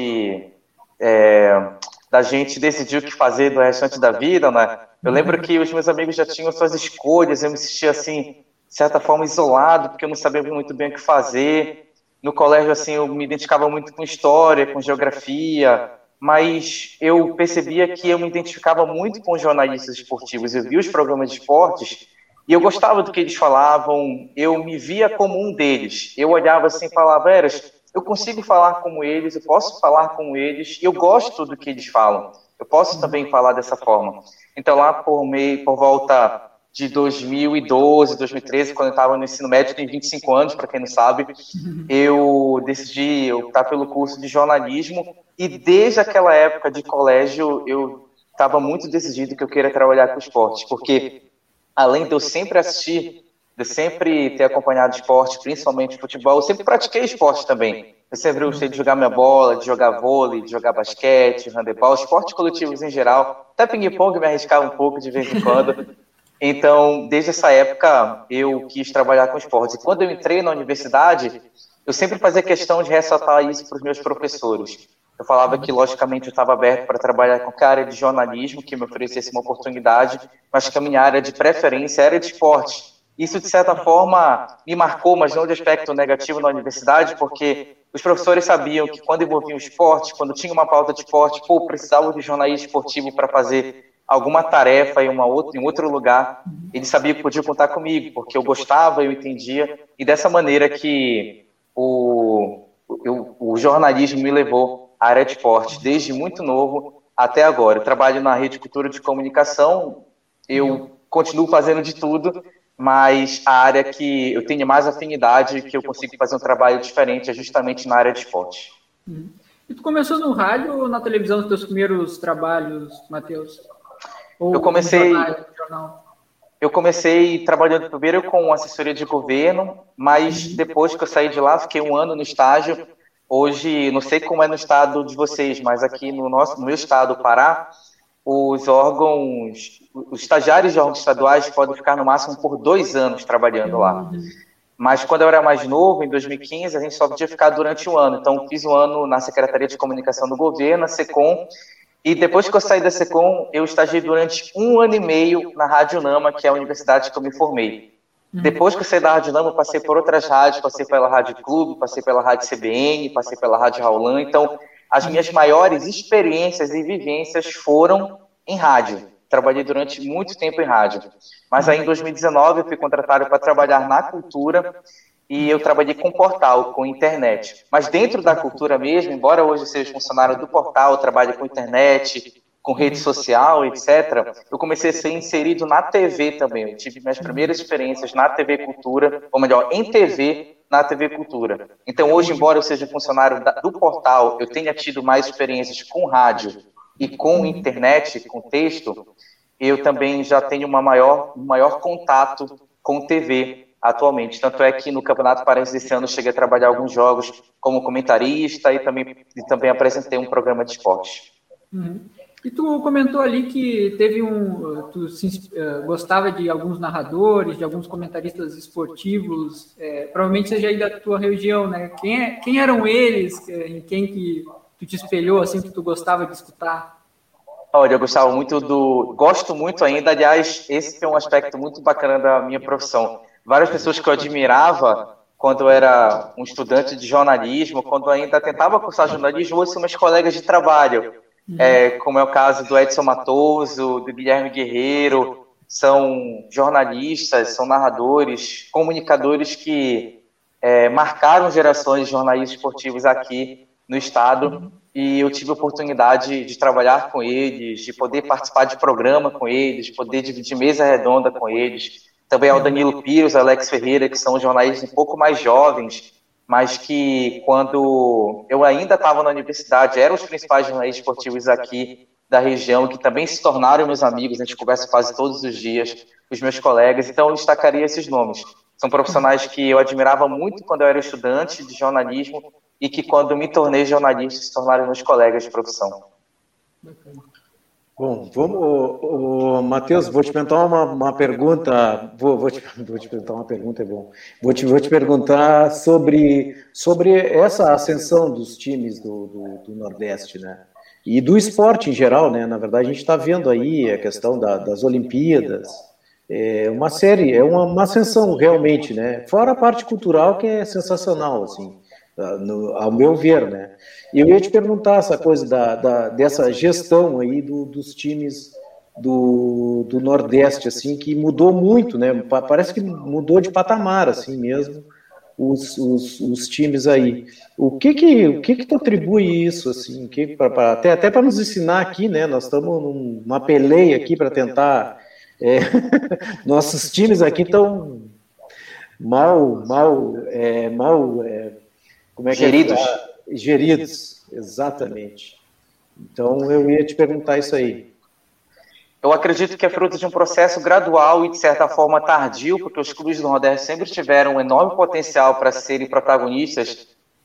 gente decidir o que fazer do restante da vida, né? Eu lembro que os meus amigos já tinham suas escolhas, eu me sentia, assim, de certa forma, isolado, porque eu não sabia muito bem o que fazer. No colégio, assim, eu me identificava muito com história, com geografia, mas eu percebia que eu me identificava muito com jornalistas esportivos. Eu via os programas de esportes e eu gostava do que eles falavam, eu me via como um deles. Eu olhava assim e falava, eu consigo falar como eles, eu posso falar como eles, e eu gosto do que eles falam. Eu posso também falar dessa forma. Então, lá por volta de 2012, 2013, quando eu estava no ensino médio, tem 25 anos, para quem não sabe, eu decidi optar pelo curso de jornalismo, e desde aquela época de colégio, eu estava muito decidido que eu queria trabalhar com esportes, porque além de eu sempre assistir, de sempre ter acompanhado esporte, principalmente futebol, eu sempre pratiquei esporte também. Eu sempre gostei de jogar minha bola, de jogar vôlei, de jogar basquete, handebol, esportes coletivos em geral. Até ping-pong me arriscava um pouco de vez em quando. Então, desde essa época, eu quis trabalhar com esportes. E quando eu entrei na universidade, eu sempre fazia questão de ressaltar isso para os meus professores. Eu falava que, logicamente, eu estava aberto para trabalhar com a área de jornalismo, que me oferecesse uma oportunidade, mas que a minha área de preferência era de esporte. Isso, de certa forma, me marcou, mas não de aspecto negativo na universidade, porque os professores sabiam que quando envolviam esporte, quando tinha uma pauta de esporte, precisava de jornalismo esportivo para fazer alguma tarefa em outro lugar, eles sabiam que podiam contar comigo, porque eu gostava, eu entendia, e dessa maneira que o jornalismo me levou à área de esporte, desde muito novo até agora. Eu trabalho na Rede Cultura de Comunicação, eu continuo fazendo de tudo, mas a área que eu tenho mais afinidade, que eu consigo fazer um trabalho diferente, é justamente na área de esporte. E tu começou no rádio ou na televisão os teus primeiros trabalhos, Matheus? Eu comecei trabalhando primeiro com assessoria de governo, mas depois que eu saí de lá, fiquei 1 ano no estágio. Hoje, não sei como é no estado de vocês, mas aqui no meu estado, Pará, os estagiários de órgãos estaduais podem ficar no máximo por 2 anos trabalhando lá. Mas quando eu era mais novo, em 2015, a gente só podia ficar durante 1 ano. Então, fiz 1 ano na Secretaria de Comunicação do Governo, a SECOM, e depois que eu saí da SECOM, eu estagiei durante 1 ano e meio na Rádio Nama, que é a universidade que eu me formei. Depois que eu saí da Rádio Nama, eu passei por outras rádios, passei pela Rádio Clube, passei pela Rádio CBN, passei pela Rádio Raulan. Então, as minhas maiores experiências e vivências foram em rádio. Trabalhei durante muito tempo em rádio. Mas aí, em 2019, eu fui contratado para trabalhar na cultura e eu trabalhei com portal, com internet. Mas dentro da cultura mesmo, embora hoje eu seja funcionário do portal, eu trabalho com internet, com rede social, etc., eu comecei a ser inserido na TV também. Eu tive minhas primeiras experiências na TV Cultura, ou melhor, em TV, na TV Cultura. Então, hoje, embora eu seja funcionário do portal, eu tenha tido mais experiências com rádio e com internet, com texto, eu também já tenho um maior contato com TV atualmente. Tanto é que no Campeonato Paraense desse ano eu cheguei a trabalhar alguns jogos como comentarista e também apresentei um programa de esporte. E tu comentou ali que gostava de alguns narradores, de alguns comentaristas esportivos, provavelmente seja aí da tua região, né? Quem eram eles? Em quem que tu te espelhou, assim, que tu gostava de escutar? Olha, eu gosto muito ainda, aliás, esse é um aspecto muito bacana da minha profissão. Várias pessoas que eu admirava quando eu era um estudante de jornalismo, quando eu ainda tentava cursar jornalismo, hoje são meus colegas de trabalho, como é o caso do Edson Matoso, do Guilherme Guerreiro, são jornalistas, são narradores, comunicadores que marcaram gerações de jornalistas esportivos aqui no estado, e eu tive a oportunidade de trabalhar com eles, de poder participar de programa com eles, de poder dividir mesa redonda com eles. Também ao Danilo Pires, Alex Ferreira, que são jornalistas um pouco mais jovens, mas que quando eu ainda estava na universidade, eram os principais jornalistas esportivos aqui da região, que também se tornaram meus amigos, a gente conversa quase todos os dias, os meus colegas, então eu destacaria esses nomes. São profissionais que eu admirava muito quando eu era estudante de jornalismo e que quando me tornei jornalista se tornaram meus colegas de profissão. Bom, vamos, Matheus, vou te perguntar uma pergunta. Vou te perguntar uma pergunta, é bom. Vou te perguntar sobre essa ascensão dos times do Nordeste, né? E do esporte em geral, né? Na verdade, a gente está vendo aí a questão das Olimpíadas. É uma ascensão realmente, né? Fora a parte cultural, que é sensacional, assim, ao meu ver, né? E eu ia te perguntar essa coisa dessa gestão aí dos times do Nordeste, assim, que mudou muito, né? Parece que mudou de patamar, assim mesmo, os times aí. O que tu atribui isso, assim? Até para nos ensinar aqui, né? Nós estamos numa peleia aqui para tentar... nossos times aqui estão mal como é que geridos, exatamente. Então eu ia te perguntar isso aí. Eu acredito que é fruto de um processo gradual e de certa forma tardio, porque os clubes do Nordeste sempre tiveram um enorme potencial para serem protagonistas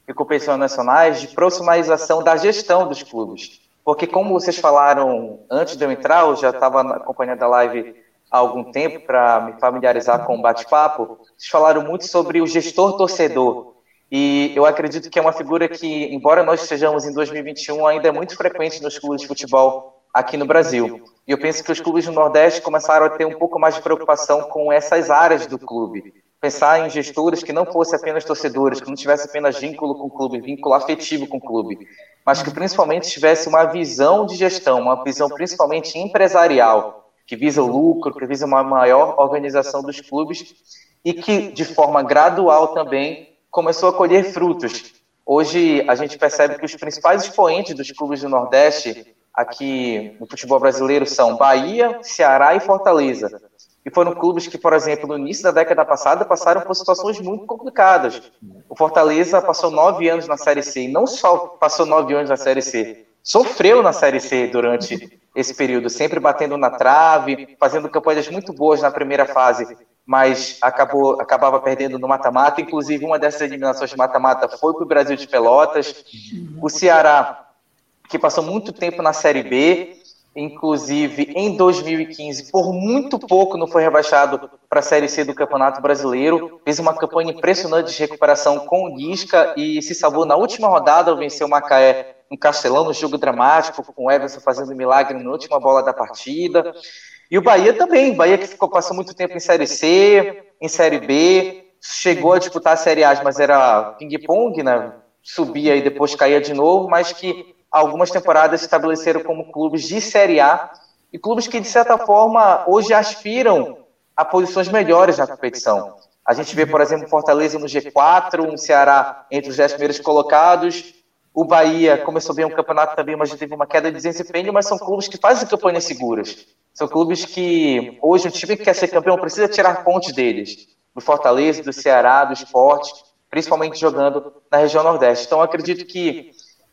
e competições nacionais de profissionalização da gestão dos clubes. Porque, como vocês falaram antes de eu entrar, eu já estava acompanhando a live há algum tempo para me familiarizar com o bate-papo, vocês falaram muito sobre o gestor-torcedor. E eu acredito que é uma figura que, embora nós estejamos em 2021, ainda é muito frequente nos clubes de futebol aqui no Brasil. E eu penso que os clubes do Nordeste começaram a ter um pouco mais de preocupação com essas áreas do clube. Pensar em gestores que não fossem apenas torcedores, que não tivesse apenas vínculo com o clube, vínculo afetivo com o clube, mas que principalmente tivesse uma visão de gestão, uma visão principalmente empresarial, que visa o lucro, que visa uma maior organização dos clubes e que, de forma gradual também, começou a colher frutos. Hoje, a gente percebe que os principais expoentes dos clubes do Nordeste aqui no futebol brasileiro são Bahia, Ceará e Fortaleza. E foram clubes que, por exemplo, no início da década passada, passaram por situações muito complicadas. O Fortaleza passou 9 anos na Série C, e não só passou 9 anos na Série C, sofreu na Série C durante esse período, sempre batendo na trave, fazendo campanhas muito boas na primeira fase, mas acabava perdendo no mata-mata. Inclusive, uma dessas eliminações de mata-mata foi para o Brasil de Pelotas. O Ceará, que passou muito tempo na Série B, inclusive em 2015, por muito pouco não foi rebaixado para a Série C do Campeonato Brasileiro, fez uma campanha impressionante de recuperação com o Lisca e se salvou na última rodada, venceu o Macaé em Castelão, no jogo dramático, com o Everson fazendo milagre na última bola da partida. E o Bahia também, Bahia que passou muito tempo em Série C, em Série B, chegou a disputar a Série A, mas era ping-pong, né? Subia e depois caía de novo, mas que algumas temporadas se estabeleceram como clubes de Série A e clubes que, de certa forma, hoje aspiram a posições melhores na competição. A gente vê, por exemplo, Fortaleza no G4, o Ceará entre os 10 primeiros colocados, o Bahia começou bem o campeonato também, mas já teve uma queda de desempenho, mas são clubes que fazem campanhas seguras. São clubes que, hoje, o time que quer ser campeão precisa tirar pontos deles, do Fortaleza, do Ceará, do Sport, principalmente jogando na região Nordeste. Então, eu acredito que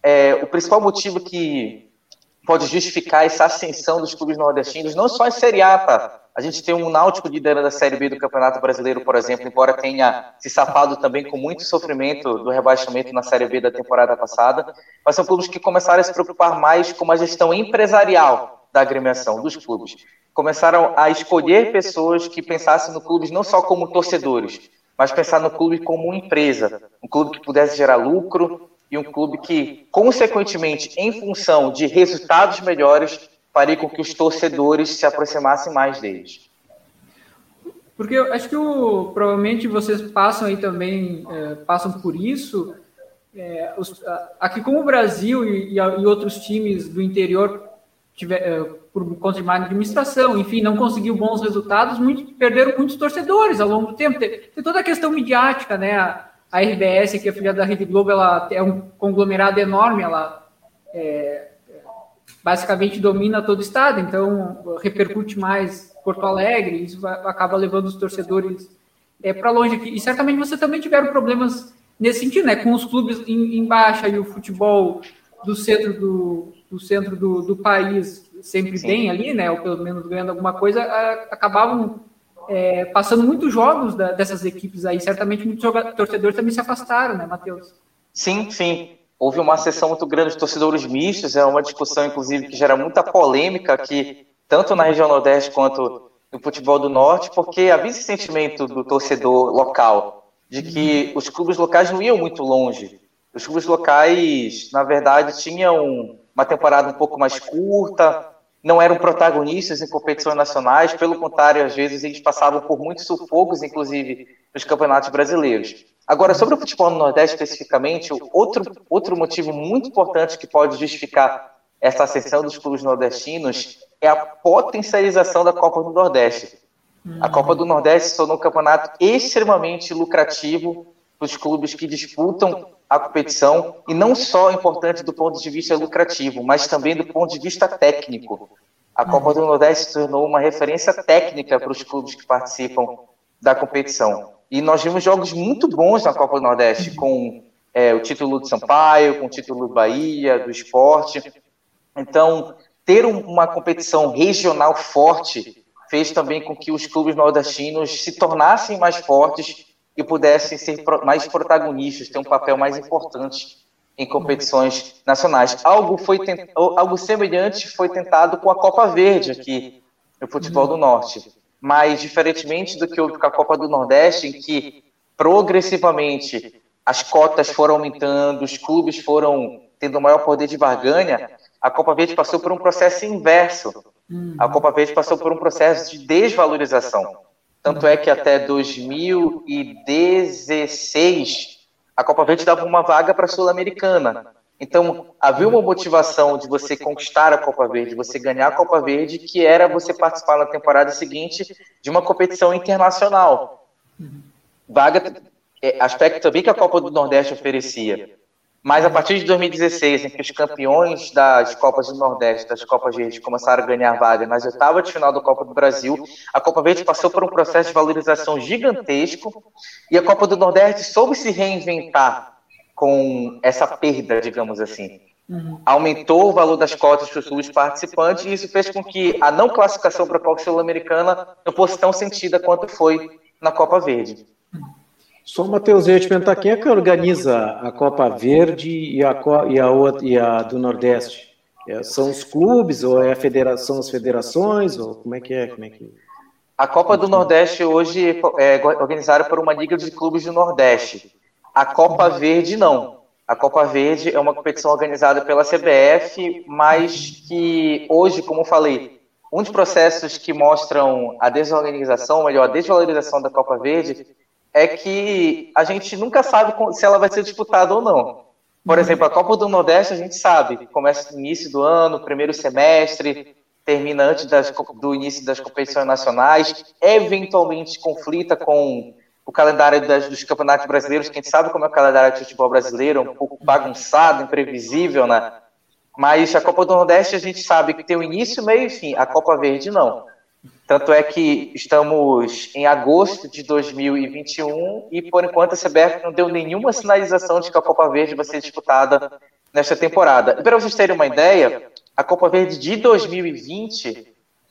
o principal motivo que pode justificar essa ascensão dos clubes nordestinos, não só em Série A, tá? A gente tem um Náutico liderando a Série B do Campeonato Brasileiro, por exemplo, embora tenha se safado também com muito sofrimento do rebaixamento na Série B da temporada passada, mas são clubes que começaram a se preocupar mais com a gestão empresarial da agremiação dos clubes. Começaram a escolher pessoas que pensassem no clube não só como torcedores, mas pensar no clube como uma empresa, um clube que pudesse gerar lucro, e um clube que, consequentemente, em função de resultados melhores, faria com que os torcedores se aproximassem mais deles. Porque eu acho que provavelmente vocês passam aí também, passam por isso, aqui como o Brasil e outros times do interior, por conta de má administração, enfim, não conseguiu bons resultados, perderam muitos torcedores ao longo do tempo. Tem toda a questão midiática, né? A RBS, que é filha da Rede Globo, ela é um conglomerado enorme, ela basicamente domina todo o estado, então repercute mais Porto Alegre, isso acaba levando os torcedores para longe aqui. E certamente você também tiveram problemas nesse sentido, né? Com os clubes em baixa e o futebol do centro do país sempre Sim. bem ali, né? Ou pelo menos ganhando alguma coisa, acabavam passando muitos jogos dessas equipes aí. Certamente muitos torcedores também se afastaram, né, Matheus? Sim, sim. Houve uma sessão muito grande de torcedores mistos, é uma discussão, inclusive, que gera muita polêmica aqui, tanto na região Nordeste quanto no futebol do Norte, porque havia esse sentimento do torcedor local, de que os clubes locais não iam muito longe. Os clubes locais, na verdade, tinham uma temporada um pouco mais curta, não eram protagonistas em competições nacionais, pelo contrário, às vezes eles passavam por muitos sufocos, inclusive nos campeonatos brasileiros. Agora, sobre o futebol no Nordeste especificamente, outro motivo muito importante que pode justificar essa ascensão dos clubes nordestinos é a potencialização da Copa do Nordeste. A Copa do Nordeste se tornou um campeonato extremamente lucrativo para os clubes que disputam a competição, e não só importante do ponto de vista lucrativo, mas também do ponto de vista técnico. A Copa do Nordeste se tornou uma referência técnica para os clubes que participam da competição. E nós vimos jogos muito bons na Copa do Nordeste, com o título do Sampaio, com o título do Bahia, do Sport. Então, ter uma competição regional forte fez também com que os clubes nordestinos se tornassem mais fortes e pudessem ser mais protagonistas, ter um papel mais importante em competições nacionais. Algo semelhante foi tentado com a Copa Verde aqui no futebol do Norte, mas diferentemente do que houve com a Copa do Nordeste, em que progressivamente as cotas foram aumentando, os clubes foram tendo maior poder de barganha, a Copa Verde passou por um processo inverso. A Copa Verde passou por um processo de desvalorização. Tanto é que até 2016 a Copa Verde dava uma vaga para a Sul-Americana. Então, havia uma motivação de você conquistar a Copa Verde, você ganhar a Copa Verde, que era você participar na temporada seguinte de uma competição internacional. Aspecto também que a Copa do Nordeste oferecia. Mas a partir de 2016, em que os campeões das Copas do Nordeste, das Copas Verdes, começaram a ganhar vaga nas oitavas de final da Copa do Brasil, a Copa Verde passou por um processo de valorização gigantesco e a Copa do Nordeste soube se reinventar com essa perda, digamos assim. Aumentou o valor das cotas para os participantes e isso fez com que a não classificação para a Copa Sul-Americana não fosse tão sentida quanto foi na Copa Verde. Só, Matheus, eu ia te perguntar, quem é que organiza a Copa Verde e a do Nordeste? São os clubes ou são as federações? Ou como é que é? A Copa do Nordeste hoje é organizada por uma liga de clubes do Nordeste. A Copa Verde não. A Copa Verde é uma competição organizada pela CBF, mas que hoje, como eu falei, um dos processos que mostram a desorganização, ou melhor, a desvalorização da Copa Verde, é que a gente nunca sabe se ela vai ser disputada ou não. Por exemplo, a Copa do Nordeste a gente sabe, começa no início do ano, primeiro semestre, termina antes do início das competições nacionais, eventualmente conflita com o calendário dos campeonatos brasileiros, que a gente sabe como é o calendário de futebol brasileiro, um pouco bagunçado, imprevisível, né? Mas a Copa do Nordeste a gente sabe que tem o início, meio e fim, a Copa Verde não. Tanto é que estamos em agosto de 2021 e, por enquanto, a CBF não deu nenhuma sinalização de que a Copa Verde vai ser disputada nesta temporada. E para vocês terem uma ideia, a Copa Verde de 2020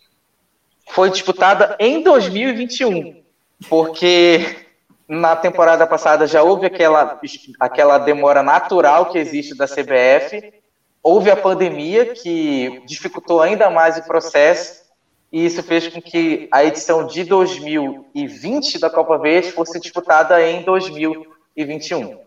foi disputada em 2021, porque na temporada passada já houve aquela demora natural que existe da CBF, houve a pandemia que dificultou ainda mais o processo, e isso fez com que a edição de 2020 da Copa Verde fosse disputada em 2021.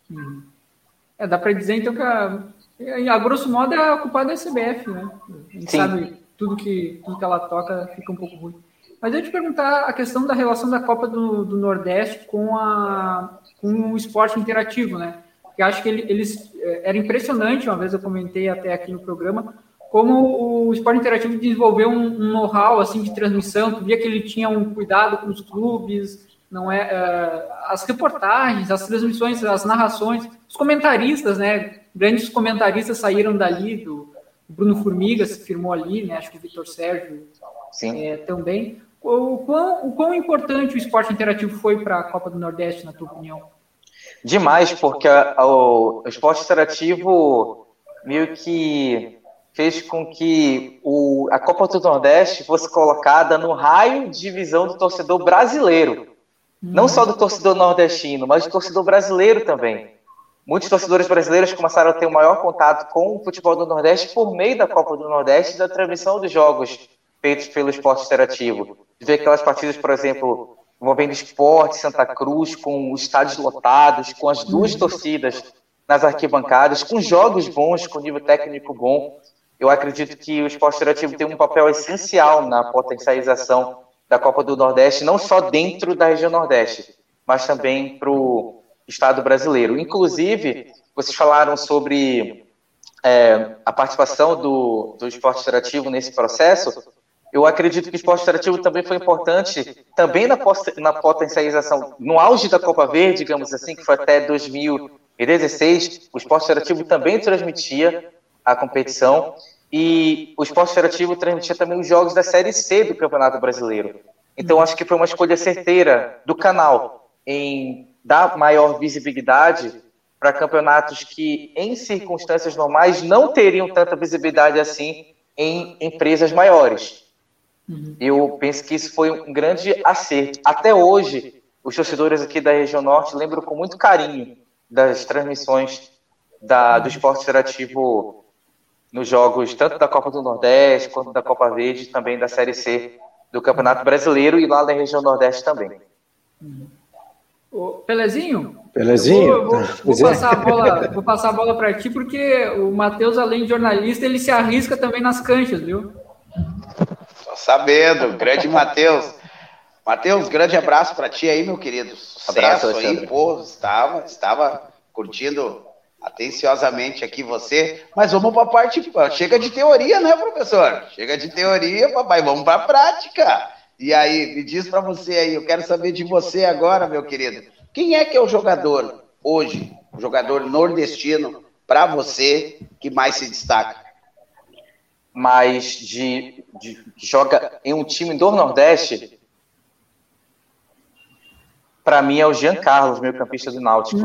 Dá para dizer, então, que a grosso modo a culpada é a CBF, né? A gente sabe tudo que ela toca fica um pouco ruim. Mas eu ia te perguntar a questão da relação da Copa do Nordeste com o esporte interativo, né? Porque acho que eles era impressionante, uma vez eu comentei até aqui no programa, como o esporte interativo desenvolveu um know-how assim, de transmissão. Tu via que ele tinha um cuidado com os clubes, as reportagens, as transmissões, as narrações, os comentaristas, né? Grandes comentaristas saíram dali, o Bruno Formiga se firmou ali, né? Acho que o Vitor Sérgio também. O quão importante o esporte interativo foi para a Copa do Nordeste, na tua opinião? Demais, porque o esporte interativo meio que fez com que a Copa do Nordeste fosse colocada no raio de visão do torcedor brasileiro. Não só do torcedor nordestino, mas do torcedor brasileiro também. Muitos torcedores brasileiros começaram a ter um maior contato com o futebol do Nordeste por meio da Copa do Nordeste e da transmissão dos jogos feitos pelo esporte interativo. De ver aquelas partidas, por exemplo, envolvendo Sport, Santa Cruz, com os estádios lotados, com as duas torcidas nas arquibancadas, com jogos bons, com nível técnico bom. Eu acredito que o esporte interativo tem um papel essencial na potencialização da Copa do Nordeste, não só dentro da região Nordeste, mas também para o Estado brasileiro. Inclusive, vocês falaram sobre a participação do esporte interativo nesse processo. Eu acredito que o esporte interativo também foi importante, também na potencialização, no auge da Copa Verde, digamos assim, que foi até 2016, o esporte interativo também transmitia a competição, e o esporte interativo transmitia também os jogos da Série C do Campeonato Brasileiro. Então, acho que foi uma escolha certeira do canal em dar maior visibilidade para campeonatos que, em circunstâncias normais, não teriam tanta visibilidade assim em empresas maiores. Eu penso que isso foi um grande acerto. Até hoje, os torcedores aqui da região norte lembram com muito carinho das transmissões do esporte interativo nos jogos tanto da Copa do Nordeste quanto da Copa Verde, também da Série C do Campeonato Brasileiro e lá da região Nordeste também. Pelezinho? Vou passar a bola para ti, porque o Matheus, além de jornalista, ele se arrisca também nas canchas, viu? Tô sabendo, grande Matheus. Matheus, grande abraço para ti aí, meu querido. Sucesso aí, pô, estava curtindo atenciosamente aqui você, mas vamos para a parte, chega de teoria, né, professor? Chega de teoria, papai, vamos para a prática. E aí, me diz para você aí, eu quero saber de você agora, meu querido. Quem é que é o jogador hoje, o jogador nordestino, para você, que mais se destaca? Mas joga em um time do Nordeste, para mim é o Jean Carlos, meio-campista do Náutico.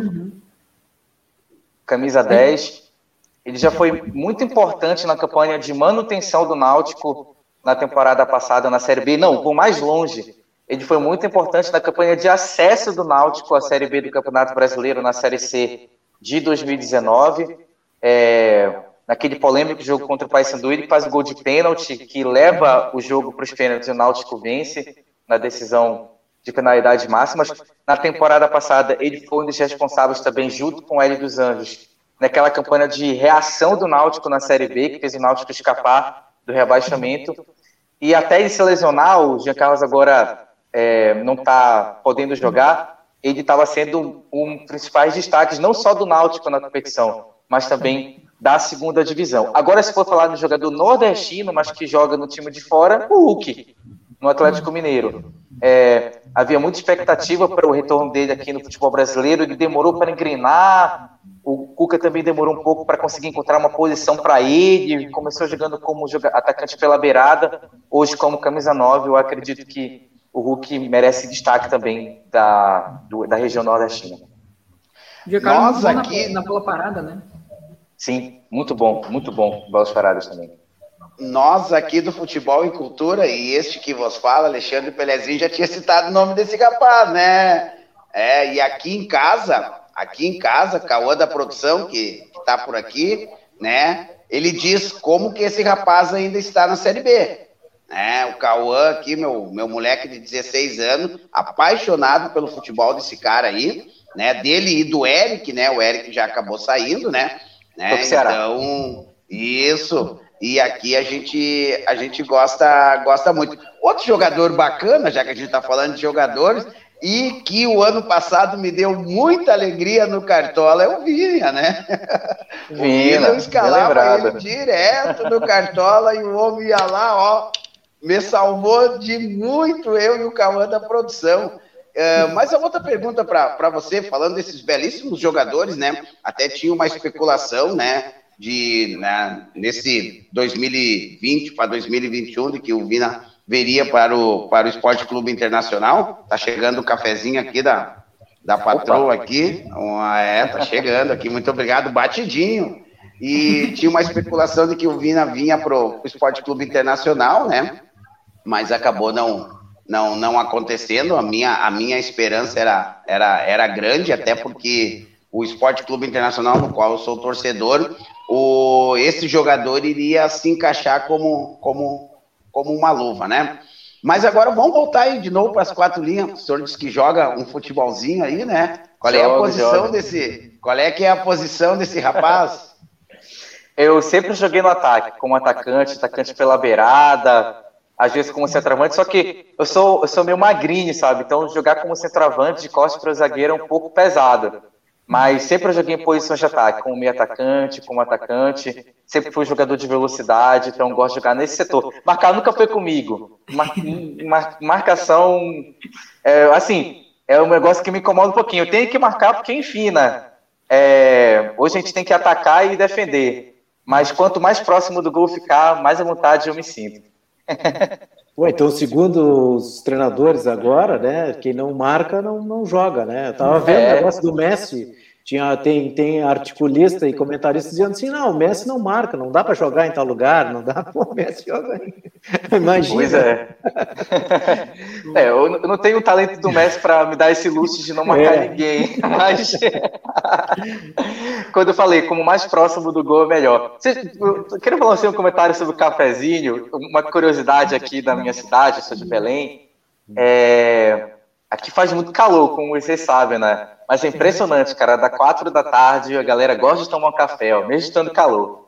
Camisa 10. Ele já foi muito importante na campanha de manutenção do Náutico na temporada passada na Série B. Não, vou mais longe. Ele foi muito importante na campanha de acesso do Náutico à Série B do Campeonato Brasileiro na Série C de 2019. Naquele polêmico jogo contra o Paysandu, ele faz o gol de pênalti que leva o jogo para os pênaltis e o Náutico vence na decisão de penalidades máximas. Na temporada passada, ele foi um dos responsáveis também, junto com o Hélio dos Anjos, naquela campanha de reação do Náutico na Série B, que fez o Náutico escapar do rebaixamento. E até ele se lesionar, o Jean Carlos agora não está podendo jogar, ele estava sendo um dos principais destaques, não só do Náutico na competição, mas também da segunda divisão. Agora, se for falar do jogador nordestino, mas que joga no time de fora, o Hulk, no Atlético Mineiro. Havia muita expectativa para o retorno dele aqui no futebol brasileiro, ele demorou para engrenar, o Cuca também demorou um pouco para conseguir encontrar uma posição para ele, começou jogando como atacante pela beirada, hoje como camisa 9, eu acredito que o Hulk merece destaque também da região nordestina. Nós aqui na bola parada, né? Sim, muito bom, bolas paradas também. Nós aqui do Futebol e Cultura, e este que vos fala, Alexandre Pelezinho, já tinha citado o nome desse rapaz, né? E aqui em casa, Cauã da produção, que tá por aqui, né? Ele diz como que esse rapaz ainda está na Série B. O Cauã aqui, meu moleque de 16 anos, apaixonado pelo futebol desse cara aí, né? Dele e do Eric, né? O Eric já acabou saindo, né? Então, isso. E aqui a gente gosta muito. Outro jogador bacana, já que a gente está falando de jogadores, e que o ano passado me deu muita alegria no Cartola, é o Vinha, né? O Vinha, eu escalava ele direto no Cartola e o homem ia lá, ó, me salvou de muito, eu e o Cauã da produção. Mas a outra pergunta para você, falando desses belíssimos jogadores, né? Até tinha uma especulação, né? Nesse 2020 para 2021, de que o Vina viria para o Esporte Clube Internacional. Tá chegando o cafezinho aqui da patroa aqui. Tá chegando aqui, muito obrigado, batidinho. E tinha uma especulação de que o Vina vinha para o Esporte Clube Internacional, né? Mas acabou não acontecendo. A minha esperança era grande, até porque o Esporte Clube Internacional, no qual eu sou torcedor, esse jogador iria se encaixar como uma luva, né? Mas agora vamos voltar aí de novo para as quatro linhas. O senhor disse que joga um futebolzinho aí, né? Qual é a posição desse rapaz? Eu sempre joguei no ataque, como atacante pela beirada, às vezes como centroavante, só que eu sou meio magrinho, sabe? Então jogar como centroavante de costas para o zagueiro é um pouco pesado. Mas sempre eu joguei em posições de ataque, como meio atacante, como atacante. Sempre fui jogador de velocidade, então gosto de jogar nesse setor. Marcar nunca foi comigo. Marcação, é um negócio que me incomoda um pouquinho. Eu tenho que marcar porque enfina. Hoje a gente tem que atacar e defender. Mas quanto mais próximo do gol ficar, mais à vontade eu me sinto. Então, segundo os treinadores agora, né, quem não marca não joga, né? Eu tava vendo o negócio do Messi, Tem articulista e comentarista dizendo assim, não, o Messi não marca, não dá para jogar em tal lugar, não dá, pô, o Messi joga aí. Imagina. Pois é. Eu não tenho o talento do Messi para me dar esse luxo de não marcar ninguém, mas quando eu falei, como mais próximo do gol é melhor. Eu queria falar assim, um comentário sobre o cafezinho, uma curiosidade aqui da minha cidade, eu sou de Belém, aqui faz muito calor, como vocês sabem, né? Mas é impressionante, cara, da 4 da tarde a galera gosta de tomar um café, ó, mesmo estando calor.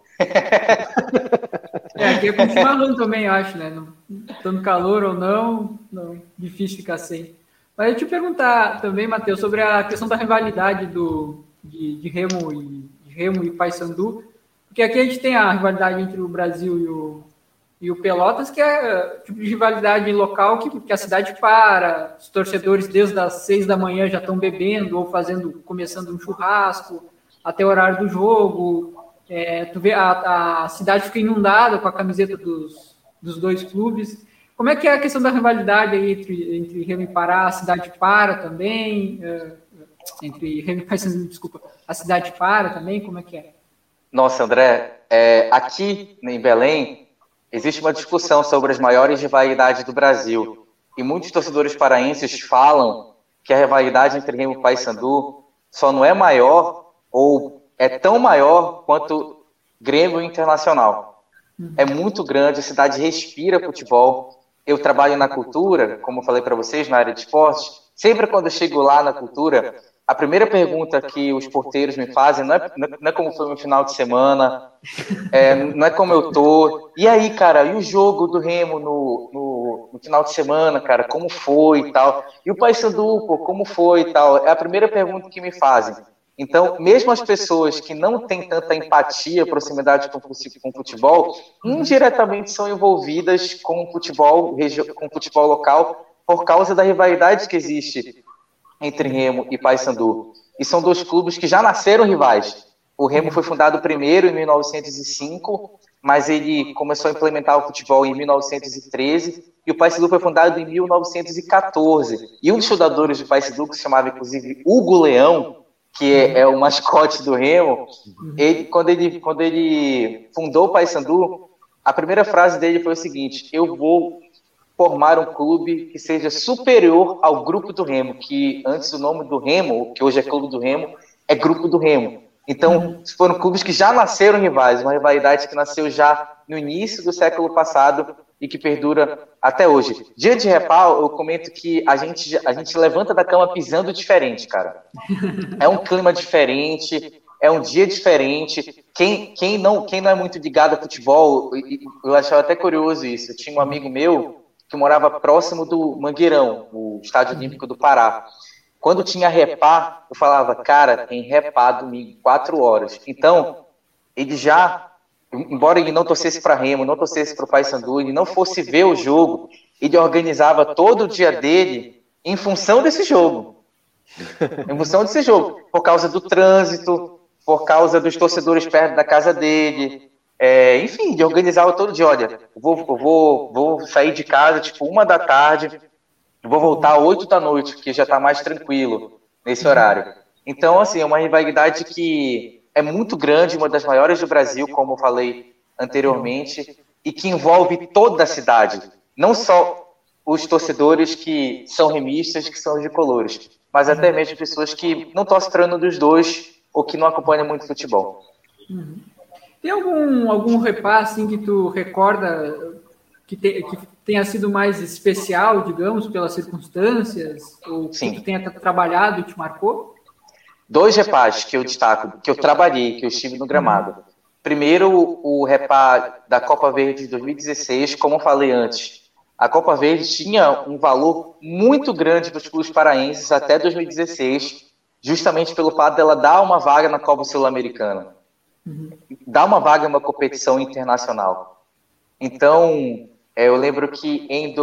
Aqui é com chimarrão também, acho, né? Estando calor ou não, difícil ficar sem. Mas eu te perguntar também, Matheus, sobre a questão da rivalidade de Remo e Paysandu, porque aqui a gente tem a rivalidade entre o Brasil e o Pelotas, que é tipo de rivalidade local que a cidade para, os torcedores desde as 6 da manhã já estão bebendo ou começando um churrasco até o horário do jogo. Tu vê a cidade fica inundada com a camiseta dos dois clubes. Como é que é a questão da rivalidade aí entre Remo e Pará? A cidade para também? Entre Remo e Paysandu, desculpa. A cidade para também? Como é que é? Nossa, André, aqui em Belém existe uma discussão sobre as maiores rivalidades do Brasil. E muitos torcedores paraenses falam que a rivalidade entre Remo e Paysandu só não é maior ou é tão maior quanto Grêmio Internacional. É muito grande, a cidade respira futebol. Eu trabalho na cultura, como eu falei para vocês, na área de esportes. Sempre quando eu chego lá na cultura, a primeira pergunta que os porteiros me fazem não é como foi o meu final de semana, não é como eu tô. E aí, cara, e o jogo do Remo no final de semana, cara, como foi e tal? E o Paysandu, pô, como foi e tal? É a primeira pergunta que me fazem. Então, mesmo as pessoas que não têm tanta empatia, proximidade com o futebol, indiretamente são envolvidas com o futebol local por causa da rivalidade que existe entre Remo e Paysandu. E são dois clubes que já nasceram rivais. O Remo foi fundado primeiro em 1905, mas ele começou a implementar o futebol em 1913, e o Paysandu foi fundado em 1914. E um dos fundadores do Paysandu, que se chamava, inclusive, Hugo Leão, que é o mascote do Remo, quando ele fundou o Paysandu, a primeira frase dele foi o seguinte: eu vou formar um clube que seja superior ao Grupo do Remo, que antes o nome do Remo, que hoje é Clube do Remo, é Grupo do Remo. Então, foram clubes que já nasceram rivais, uma rivalidade que nasceu já no início do século passado e que perdura até hoje. Dia de Repau, eu comento que a gente levanta da cama pisando diferente, cara. É um clima diferente, é um dia diferente. Quem não é muito ligado a futebol, eu achava até curioso isso. Eu tinha um amigo meu que morava próximo do Mangueirão, o Estádio Olímpico do Pará. Quando tinha repá, eu falava, cara, tem repá domingo, 4 horas. Então, ele já, embora ele não torcesse para Remo, não torcesse para o Paysandu, ele não fosse ver o jogo, ele organizava todo o dia dele em função desse jogo. Em função desse jogo. Por causa do trânsito, por causa dos torcedores perto da casa dele. Enfim, ele organizava todo dia. Olha, eu vou sair de casa tipo 1 da tarde, vou voltar 8 da noite, porque já está mais tranquilo nesse horário. Então, assim, é uma rivalidade que é muito grande, uma das maiores do Brasil, como eu falei anteriormente, e que envolve toda a cidade. Não só os torcedores que são remistas, que são de colores, mas até mesmo pessoas que não torcem para nenhum dos dois ou que não acompanham muito futebol. Tem algum repasse assim, que tu recorda que tenha sido mais especial, digamos, pelas circunstâncias? Ou Sim. Que tu tenha trabalhado e te marcou? 2 repás que eu destaco, que eu trabalhei, que eu estive no gramado. Primeiro, o repá da Copa Verde de 2016, como eu falei antes. A Copa Verde tinha um valor muito grande para os clubes paraenses até 2016, justamente pelo fato dela dar uma vaga na Copa Sul-Americana. Dar uma vaga em uma competição internacional. Então, eu lembro que em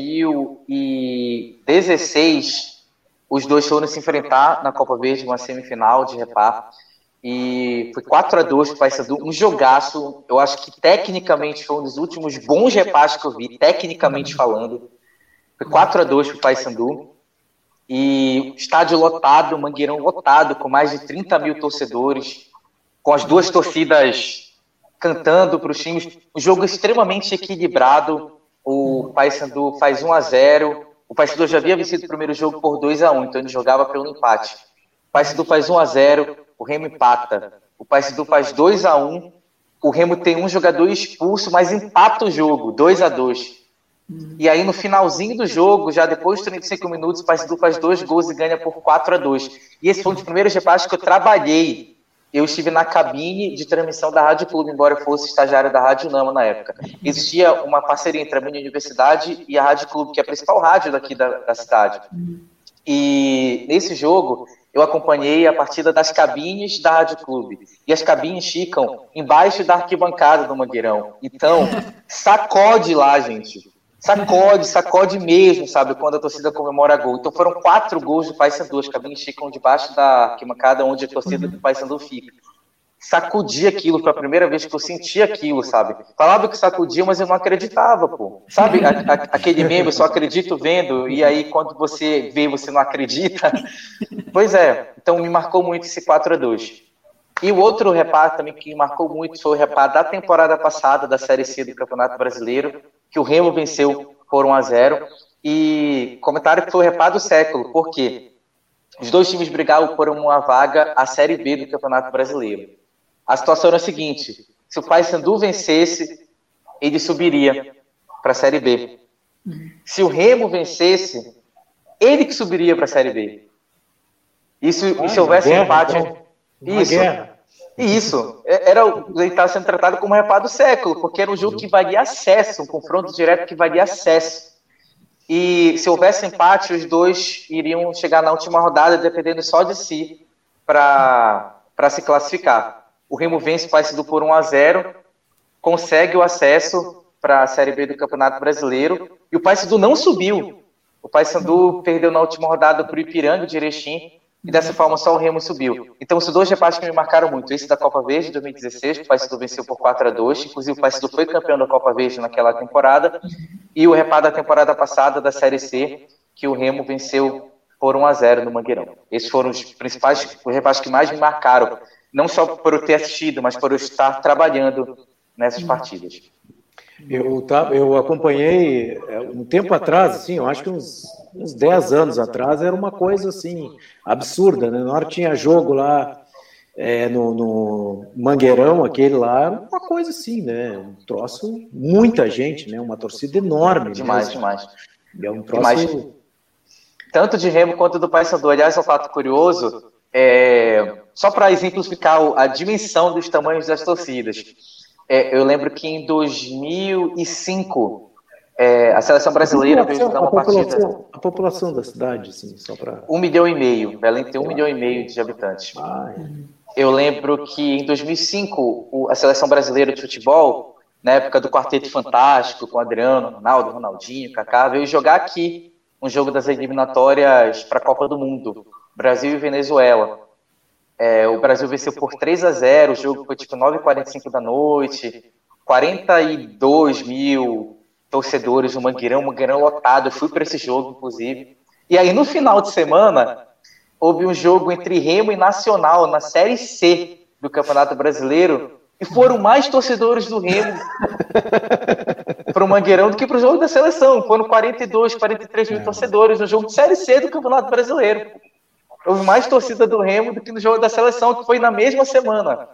2016, os dois foram se enfrentar na Copa Verde, uma semifinal de repá, e foi 4-2 para o Paysandu, um jogaço. Eu acho que tecnicamente foi um dos últimos bons repás que eu vi, tecnicamente falando. Foi 4-2 para o Paysandu. e estádio lotado, Mangueirão lotado, com mais de 30 mil torcedores, com as duas torcidas cantando para os times. Um jogo extremamente equilibrado. O Paysandu faz 1-0. O Paysandu já havia vencido o primeiro jogo por 2-1, então ele jogava pelo empate. O Paysandu faz 1-0, o Remo empata. O Paysandu faz 2-1, o Remo tem um jogador expulso, mas empata o jogo, 2-2. E aí no finalzinho do jogo, já depois de 35 minutos, o Paysandu faz 2 gols e ganha por 4-2. E esse foi um dos primeiros repates que eu trabalhei. Eu estive na cabine de transmissão da Rádio Clube, embora eu fosse estagiário da Rádio Nama na época. Existia uma parceria entre a minha universidade e a Rádio Clube, que é a principal rádio daqui da cidade. E nesse jogo, eu acompanhei a partida das cabines da Rádio Clube. E as cabines ficam embaixo da arquibancada do Mangueirão. Então, sacode lá, gente. Sacode mesmo, sabe, quando a torcida comemora gol. Então foram 4 gols do Paysandu, as cabines ficam debaixo da arquibancada onde a torcida do Paysandu fica. Sacudi aquilo, foi a primeira vez que eu senti aquilo, sabe? Falava que sacudia, mas eu não acreditava, pô. Sabe, aquele meme, eu só acredito vendo, e aí quando você vê, você não acredita. Pois é, então me marcou muito esse 4-2. E o outro reparo também que me marcou muito foi o reparo da temporada passada da Série C do Campeonato Brasileiro, que o Remo venceu por 1-0, e comentário que foi o reparo do século, porque os dois times brigavam por uma vaga à Série B do Campeonato Brasileiro. A situação era a seguinte: se o Paysandu vencesse, ele subiria para a Série B. Se o Remo vencesse, ele que subiria para a Série B. E se houvesse empate... Isso. Ele estava sendo tratado como reparo do século, porque era um jogo que valia acesso, um confronto direto que valia acesso. E se houvesse empate, os dois iriam chegar na última rodada, dependendo só de si, para se classificar. O Remo vence o Paysandu por 1-0, consegue o acesso para a Série B do Campeonato Brasileiro, e o Paysandu não subiu. O Paysandu perdeu na última rodada para o Ipiranga de Erechim, e dessa forma só o Remo subiu. Então, esses dois repates que me marcaram muito. Esse da Copa Verde, de 2016, que o Paysandu venceu por 4-2. Inclusive, o Paysandu foi campeão da Copa Verde naquela temporada. E o reparo da temporada passada, da Série C, que o Remo venceu por 1-0 no Mangueirão. Esses foram os principais, os repates que mais me marcaram. Não só por eu ter assistido, mas por eu estar trabalhando nessas partidas. Eu acompanhei um tempo atrás, assim, eu acho que uns 10 anos atrás, era uma coisa assim, absurda, né? Na hora que tinha jogo lá no Mangueirão, aquele lá, uma coisa assim, né? Um troço, muita gente, né? Uma torcida enorme. Demais, né? demais. É um troço... Demais. Tanto de Remo quanto do Paysandu. Aliás, é um fato curioso, só para exemplificar a dimensão dos tamanhos das torcidas. Eu lembro que em 2005 a seleção brasileira veio jogar uma partida. A população da cidade, assim, só para. 1,5 milhão. Belém tem 1,5 milhão de habitantes. Eu lembro que em 2005 a seleção brasileira de futebol, na época do Quarteto Fantástico, com Adriano, Ronaldo, Ronaldinho, Kaká, veio jogar aqui um jogo das eliminatórias para a Copa do Mundo, Brasil e Venezuela. O Brasil venceu por 3-0, o jogo foi tipo 9h45 da noite, 42 mil torcedores no Mangueirão lotado. Eu fui para esse jogo, inclusive. E aí, no final de semana, houve um jogo entre Remo e Nacional, na Série C do Campeonato Brasileiro, e foram mais torcedores do Remo para o Mangueirão do que para o jogo da seleção. Foram 42, 43 mil torcedores no jogo de Série C do Campeonato Brasileiro. Houve mais torcida do Remo do que no jogo da seleção, que foi na mesma semana.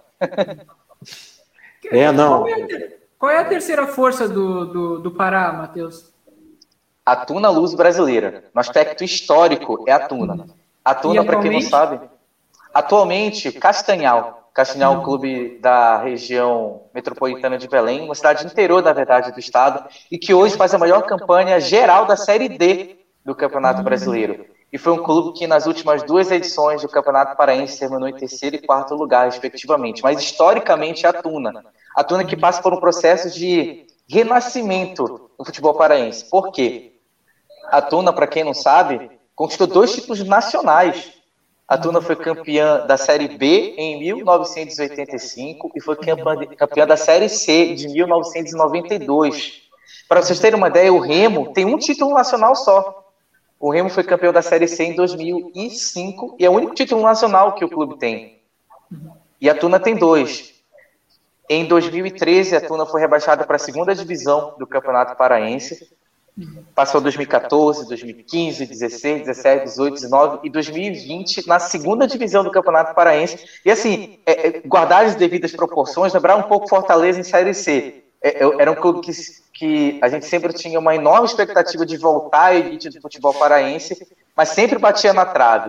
Não. Qual é a terceira força do Pará, Matheus? A Tuna Luz Brasileira. No aspecto histórico, é a Tuna. A Tuna, para quem não sabe, atualmente, Castanhal, clube da região metropolitana de Belém, uma cidade interior, na verdade, do estado, e que hoje faz a maior campanha geral da Série D do Campeonato Brasileiro. E foi um clube que nas últimas 2 edições do Campeonato Paraense terminou em 3º e 4º lugar, respectivamente. Mas historicamente é a Tuna. A Tuna que passa por um processo de renascimento no futebol paraense. Por quê? A Tuna, para quem não sabe, conquistou 2 títulos nacionais. A Tuna foi campeã da Série B em 1985 e foi campeã da Série C de 1992. Para vocês terem uma ideia, o Remo tem um título nacional só. o Remo foi campeão da Série C em 2005 e é o único título nacional que o clube tem. E a Tuna tem 2. Em 2013, a Tuna foi rebaixada para a segunda divisão do Campeonato Paraense. Passou 2014, 2015, 16, 17, 18, 19 e 2020 na segunda divisão do Campeonato Paraense. E assim, guardar as devidas proporções, lembrar um pouco Fortaleza em Série C. Era um clube que a gente sempre tinha uma enorme expectativa de voltar à elite do futebol paraense, mas sempre batia na trave,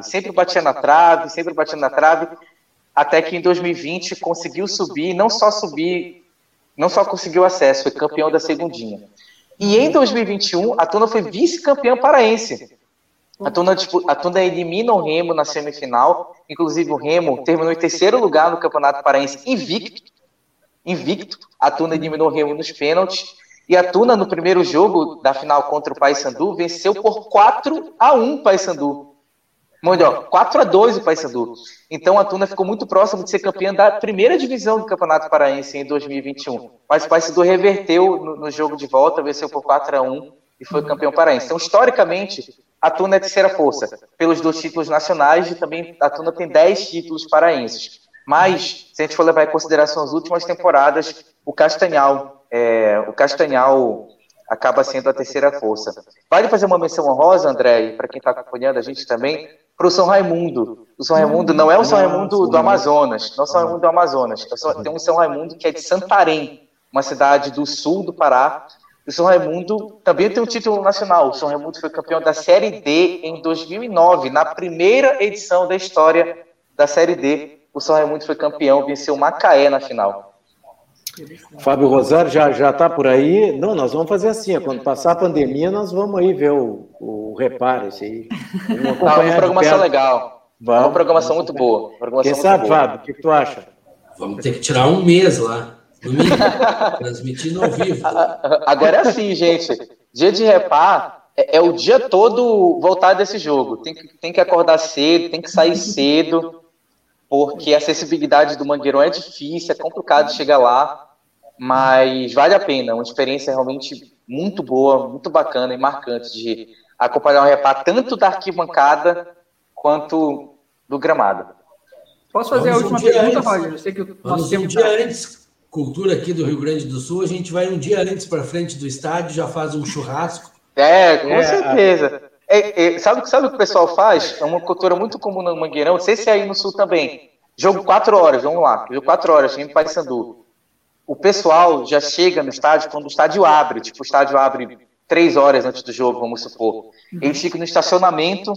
até que em 2020 conseguiu subir, não só conseguiu acesso, foi campeão da segundinha. E em 2021, a Tuna foi vice-campeã paraense. A Tuna elimina o Remo na semifinal, inclusive o Remo terminou em 3º lugar no Campeonato Paraense invicto. A Tuna eliminou o Remo nos pênaltis, e a Tuna no primeiro jogo da final contra o Paysandu venceu por 4-1 o Paysandu. Melhor, 4-2 o Paysandu. Então a Tuna ficou muito próximo de ser campeã da primeira divisão do Campeonato Paraense em 2021. Mas o Paysandu reverteu no jogo de volta, venceu por 4-1 e foi campeão paraense. Então, historicamente, a Tuna é a terceira força, pelos 2 títulos nacionais, e também a Tuna tem 10 títulos paraenses. Mas, se a gente for levar em consideração as últimas temporadas, o Castanhal acaba sendo a terceira força. Vale fazer uma menção honrosa, André, e para quem está acompanhando a gente também, para o São Raimundo. O São Raimundo não é o São Raimundo do Amazonas, não é o São Raimundo do Amazonas. Tem um São Raimundo que é de Santarém, uma cidade do sul do Pará. O São Raimundo também tem um título nacional. O São Raimundo foi campeão da Série D em 2009, na primeira edição da história da Série D. O São Raimundo foi campeão, venceu o Macaé na final. Fábio Rosário já está por aí. Não, nós vamos fazer assim, quando passar a pandemia, nós vamos aí ver o reparo, esse aí. Uma programação legal. Uma programação muito boa. Quem sabe, Fábio, o que tu acha? Vamos ter que tirar um mês lá, domingo, transmitindo ao vivo. Agora é assim, gente. Dia de repar é o dia todo voltar desse jogo. Tem que acordar cedo, tem que sair cedo, porque a acessibilidade do Mangueirão é difícil, é complicado chegar lá, mas vale a pena, uma experiência realmente muito boa, muito bacana e marcante de acompanhar o repar tanto da arquibancada quanto do gramado. Posso fazer a última pergunta, Roger? Eu sei que Vamos um dia antes, cultura aqui do Rio Grande do Sul, a gente vai um dia antes para frente do estádio, já faz um churrasco. Com certeza. Sabe o que o pessoal faz? É uma cultura muito comum no Mangueirão, não sei se é aí no Sul também. Jogo 4 horas, vamos lá. Jogo 4 horas, em Paysandu. O pessoal já chega no estádio quando o estádio abre. Tipo, o estádio abre 3 horas antes do jogo, vamos supor. Eles ficam no estacionamento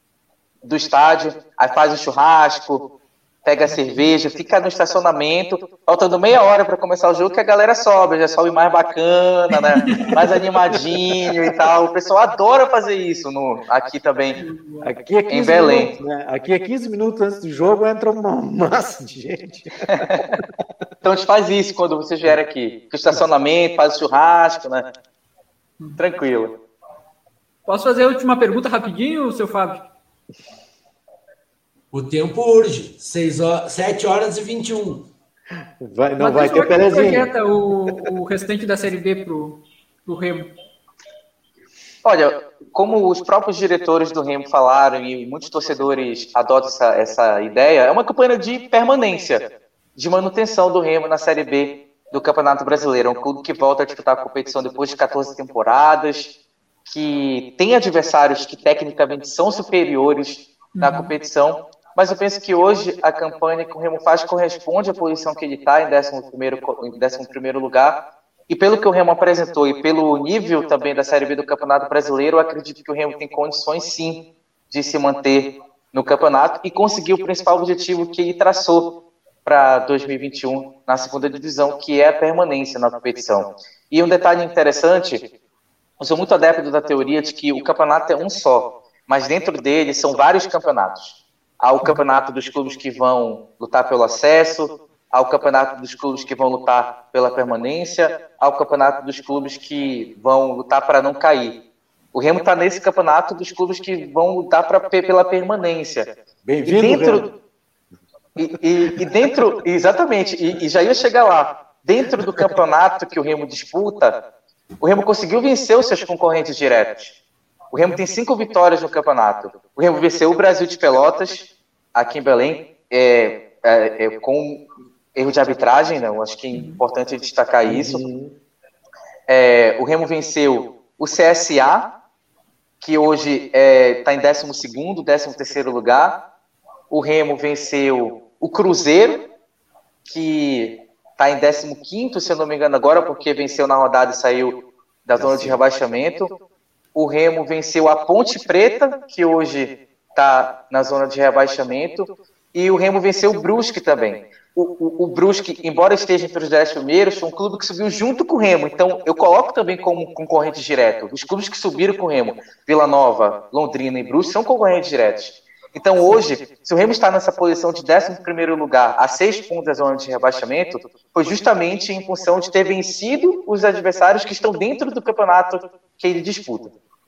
do estádio, aí faz o churrasco, pega a cerveja, fica no estacionamento, faltando meia hora para começar o jogo, que a galera sobe, já sobe mais bacana, né? Mais animadinho e tal. O pessoal adora fazer isso aqui também, aqui é 15 em Belém. Minutos, né? Aqui é 15 minutos antes do jogo, entra uma massa de gente. Então a gente faz isso quando vocês vierem aqui. O estacionamento, faz o churrasco, né? Tranquilo. Posso fazer a última pergunta rapidinho, seu Fábio? O tempo urge, 7 horas e 21. Vai ter Pelezinho. Projeta o restante da Série B pro Remo? Olha, como os próprios diretores do Remo falaram e muitos torcedores adotam essa ideia, é uma campanha de permanência, de manutenção do Remo na Série B do Campeonato Brasileiro. É um clube que volta a disputar a competição depois de 14 temporadas, que tem adversários que tecnicamente são superiores na competição, mas eu penso que hoje a campanha que o Remo faz corresponde à posição que ele está, em 11º lugar, e pelo que o Remo apresentou e pelo nível também da Série B do Campeonato Brasileiro, eu acredito que o Remo tem condições sim de se manter no campeonato e conseguir o principal objetivo que ele traçou para 2021 na segunda divisão, que é a permanência na competição. E um detalhe interessante, eu sou muito adepto da teoria de que o campeonato é um só, mas dentro dele são vários campeonatos. Há o campeonato dos clubes que vão lutar pelo acesso, há o campeonato dos clubes que vão lutar pela permanência, há o campeonato dos clubes que vão lutar para não cair. O Remo está nesse campeonato dos clubes que vão lutar pela permanência. Bem-vindo, e dentro, exatamente, e já ia chegar lá. Dentro do campeonato que o Remo disputa, o Remo conseguiu vencer os seus concorrentes diretos. O Remo tem 5 vitórias no campeonato. O Remo venceu o Brasil de Pelotas, aqui em Belém, com erro de arbitragem, né? Eu acho que é importante destacar isso. O Remo venceu o CSA, que hoje está em 12º, 13º lugar. O Remo venceu o Cruzeiro, que está em 15º, se eu não me engano agora, porque venceu na rodada e saiu da zona de rebaixamento. O Remo venceu a Ponte Preta, que hoje está na zona de rebaixamento. E o Remo venceu o Brusque também. O Brusque, embora esteja entre os 10 primeiros, foi um clube que subiu junto com o Remo. Então, eu coloco também como concorrente direto. Os clubes que subiram com o Remo, Vila Nova, Londrina e Brusque, são concorrentes diretos. Então, hoje, se o Remo está nessa posição de 11º lugar, a 6 pontos da zona de rebaixamento, foi justamente em função de ter vencido os adversários que estão dentro do campeonato que ele disputa.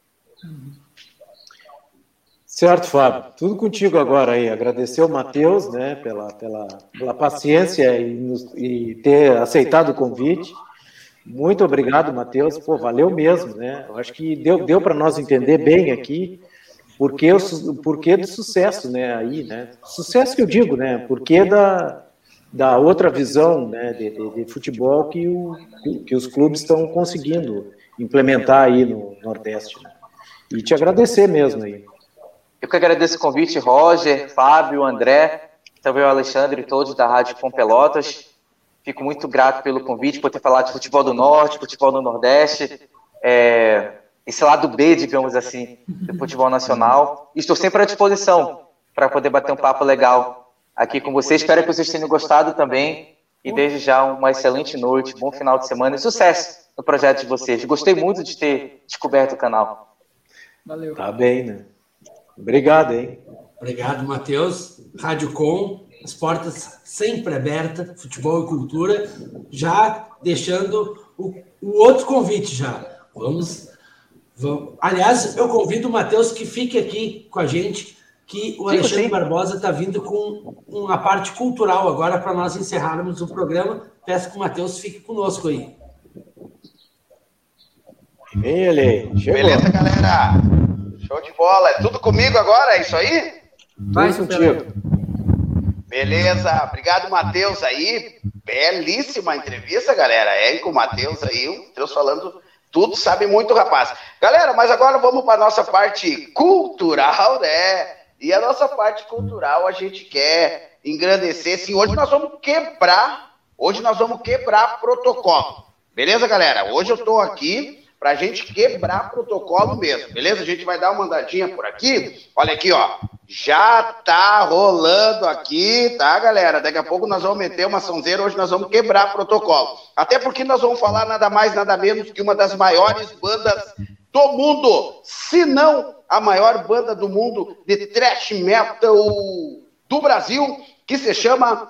Certo, Fábio. Tudo contigo agora aí. Agradecer ao Matheus, né, pela paciência e ter aceitado o convite. Muito obrigado, Matheus. Pô, valeu mesmo, né? Eu acho que deu para nós entender bem aqui o porquê do sucesso, né? Aí, né? Sucesso que eu digo, né? Porquê da outra visão, né, de futebol que os clubes estão conseguindo implementar aí no Nordeste, né? E te agradecer mesmo aí. Eu que agradeço o convite, Roger, Fábio, André, também o Alexandre e todos da Rádio Com Pelotas. Fico muito grato pelo convite, por ter falado de futebol do Norte, futebol do Nordeste, esse lado B, digamos assim, do futebol nacional. E estou sempre à disposição para poder bater um papo legal aqui com vocês. Espero que vocês tenham gostado também. E desde já uma excelente noite, bom final de semana e sucesso no projeto de vocês. Gostei muito de ter descoberto o canal. Valeu. Tá bem, né? Obrigado, hein? Obrigado, Matheus. Rádio Com, as portas sempre abertas, futebol e cultura. Já deixando o outro convite já. Vamos. Aliás, eu convido o Matheus que fique aqui com a gente, que o Alexandre Barbosa está vindo com uma parte cultural agora para nós encerrarmos o programa. Peço que o Matheus fique conosco aí. Vem ele. Chegou. Beleza, galera? Show de bola. É tudo comigo agora? É isso aí? Vai, contigo. Beleza. Obrigado, Matheus aí. Belíssima entrevista, galera. Com o Matheus aí. O Matheus falando tudo, sabe muito, rapaz. Galera, mas agora vamos para a nossa parte cultural, né? E a nossa parte cultural a gente quer engrandecer. Sim, hoje nós vamos quebrar protocolo. Beleza, galera? Hoje eu estou aqui pra gente quebrar protocolo mesmo, beleza? A gente vai dar uma andadinha por aqui. Olha aqui, ó. Já tá rolando aqui, tá, galera? Daqui a pouco nós vamos meter uma sonzeira. Hoje nós vamos quebrar protocolo. Até porque nós vamos falar nada mais, nada menos que uma das maiores bandas do mundo. Se não a maior banda do mundo de thrash metal do Brasil, que se chama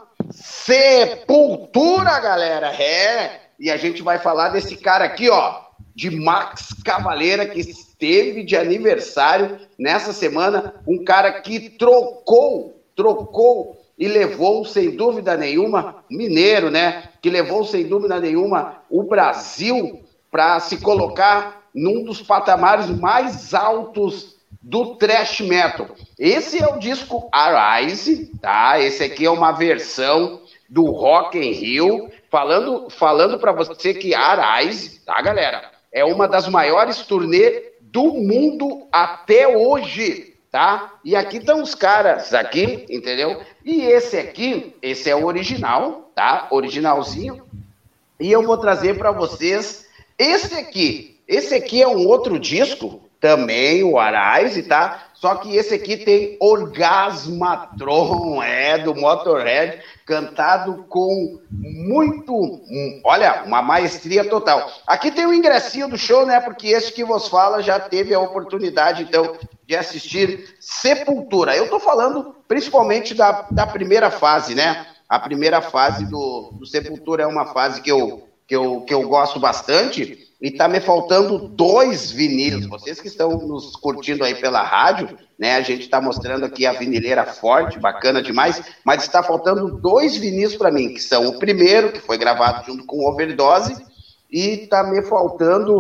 Sepultura, galera. E a gente vai falar desse cara aqui, ó, de Max Cavaleira, que esteve de aniversário nessa semana, um cara que trocou e levou, sem dúvida nenhuma, mineiro, né, que levou, sem dúvida nenhuma, o Brasil para se colocar num dos patamares mais altos do thrash metal. Esse é o disco Arise, tá? Esse aqui é uma versão do Rock in Rio, falando para você que Arise, tá, galera? É uma das maiores turnês do mundo até hoje, tá? E aqui estão os caras aqui, entendeu? E esse aqui, esse é o original, tá? Originalzinho. E eu vou trazer para vocês esse aqui. Esse aqui é um outro disco, também o Arise, tá? Só que esse aqui tem Orgasmatron, do Motorhead, cantado com olha, uma maestria total. Aqui tem o ingressinho do show, né? Porque esse que vos fala já teve a oportunidade, então, de assistir Sepultura. Eu tô falando principalmente da primeira fase, né? A primeira fase do Sepultura é uma fase que eu gosto bastante. E tá me faltando 2 vinis. Vocês que estão nos curtindo aí pela rádio, né? A gente tá mostrando aqui a vinileira forte, bacana demais, mas está faltando 2 vinis para mim, que são o primeiro, que foi gravado junto com o Overdose, e tá me faltando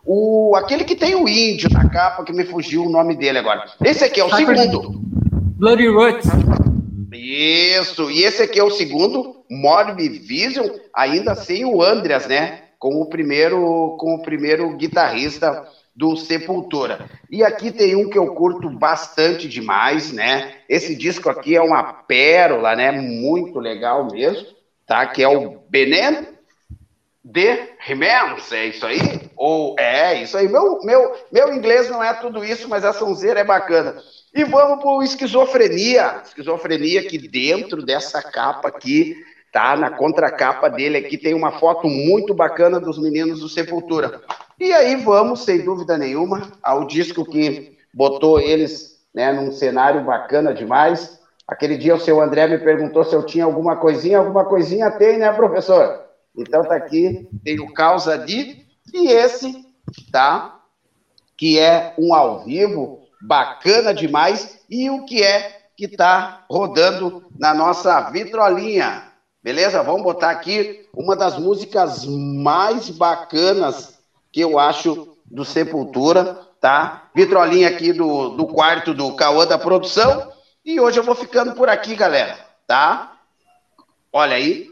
Aquele que tem o índio na capa, que me fugiu o nome dele agora. Esse aqui é o segundo. Bloody Roots. Isso, e esse aqui é o segundo, Morbid Vision, ainda sem o Andreas, né? Com o primeiro guitarrista do Sepultura. E aqui tem um que eu curto bastante demais, né? Esse disco aqui é uma pérola, né? Muito legal mesmo, tá? Que é o Benem de Remains, é isso aí? Ou é isso aí? Meu inglês não é tudo isso, mas a sonzeira é bacana. E vamos pro Esquizofrenia. Esquizofrenia, que dentro dessa capa aqui, tá? Na contracapa dele aqui tem uma foto muito bacana dos meninos do Sepultura. E aí vamos, sem dúvida nenhuma, ao disco que botou eles, né, num cenário bacana demais. Aquele dia o seu André me perguntou se eu tinha alguma coisinha tem, né, professor? Então tá aqui, tem o Causa de, e esse, tá? Que é um ao vivo, bacana demais, e o que tá rodando na nossa vitrolinha, beleza? Vamos botar aqui uma das músicas mais bacanas que eu acho do Sepultura, tá? Vitrolinha aqui do quarto do Cauã da produção, e hoje eu vou ficando por aqui, galera, tá? Olha aí.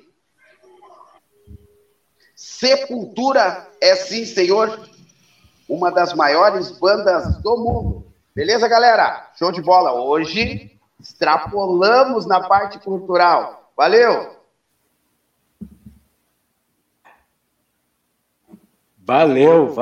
Sepultura é sim, senhor, uma das maiores bandas do mundo. Beleza, galera? Show de bola. Hoje extrapolamos na parte cultural. Valeu! Valeu.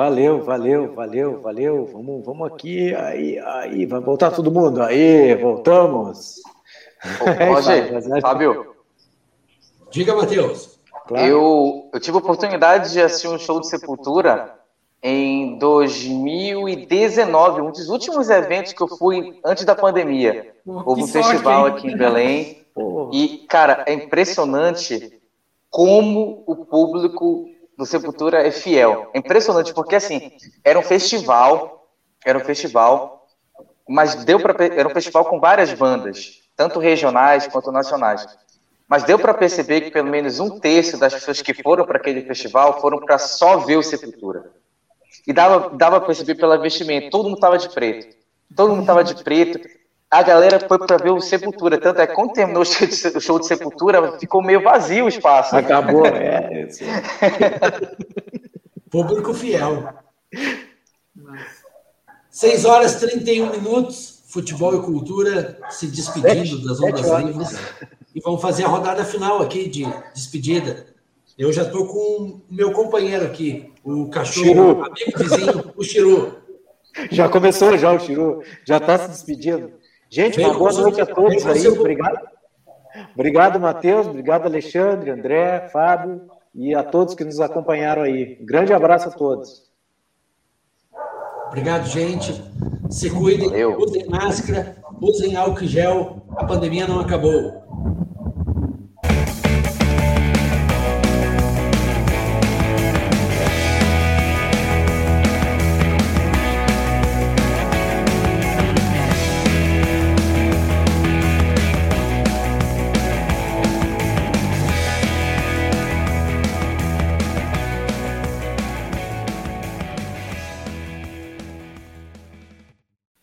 Vamos aqui. Aí, vai voltar todo mundo. Aí, voltamos. Roger, Fábio. Diga, Matheus. Claro. Eu tive a oportunidade de assistir um show de Sepultura em 2019, um dos últimos eventos que eu fui antes da pandemia. Houve um festival aqui em Belém. E, cara, é impressionante como o público do Sepultura é fiel. É impressionante, porque, assim, era um festival, mas era um festival com várias bandas, tanto regionais quanto nacionais. Mas deu para perceber que pelo menos 1/3 das pessoas que foram para aquele festival foram para só ver o Sepultura. E dava para perceber pelo vestimento, todo mundo estava de preto. A galera foi para ver o Sepultura. Tanto é que quando terminou o show de Sepultura, ficou meio vazio o espaço. Acabou, Público fiel. 6h31, futebol e cultura se despedindo das ondas livres. E vamos fazer a rodada final aqui de despedida. Eu já estou com o meu companheiro aqui, o cachorro, amigo vizinho, o Chiru. Já começou o Chiru. Já está se despedindo. Gente, uma boa noite a todos aí. Obrigado, Matheus. Obrigado, Alexandre, André, Fábio e a todos que nos acompanharam aí. Um grande abraço a todos. Obrigado, gente. Se cuidem, usem máscara, usem álcool gel. A pandemia não acabou.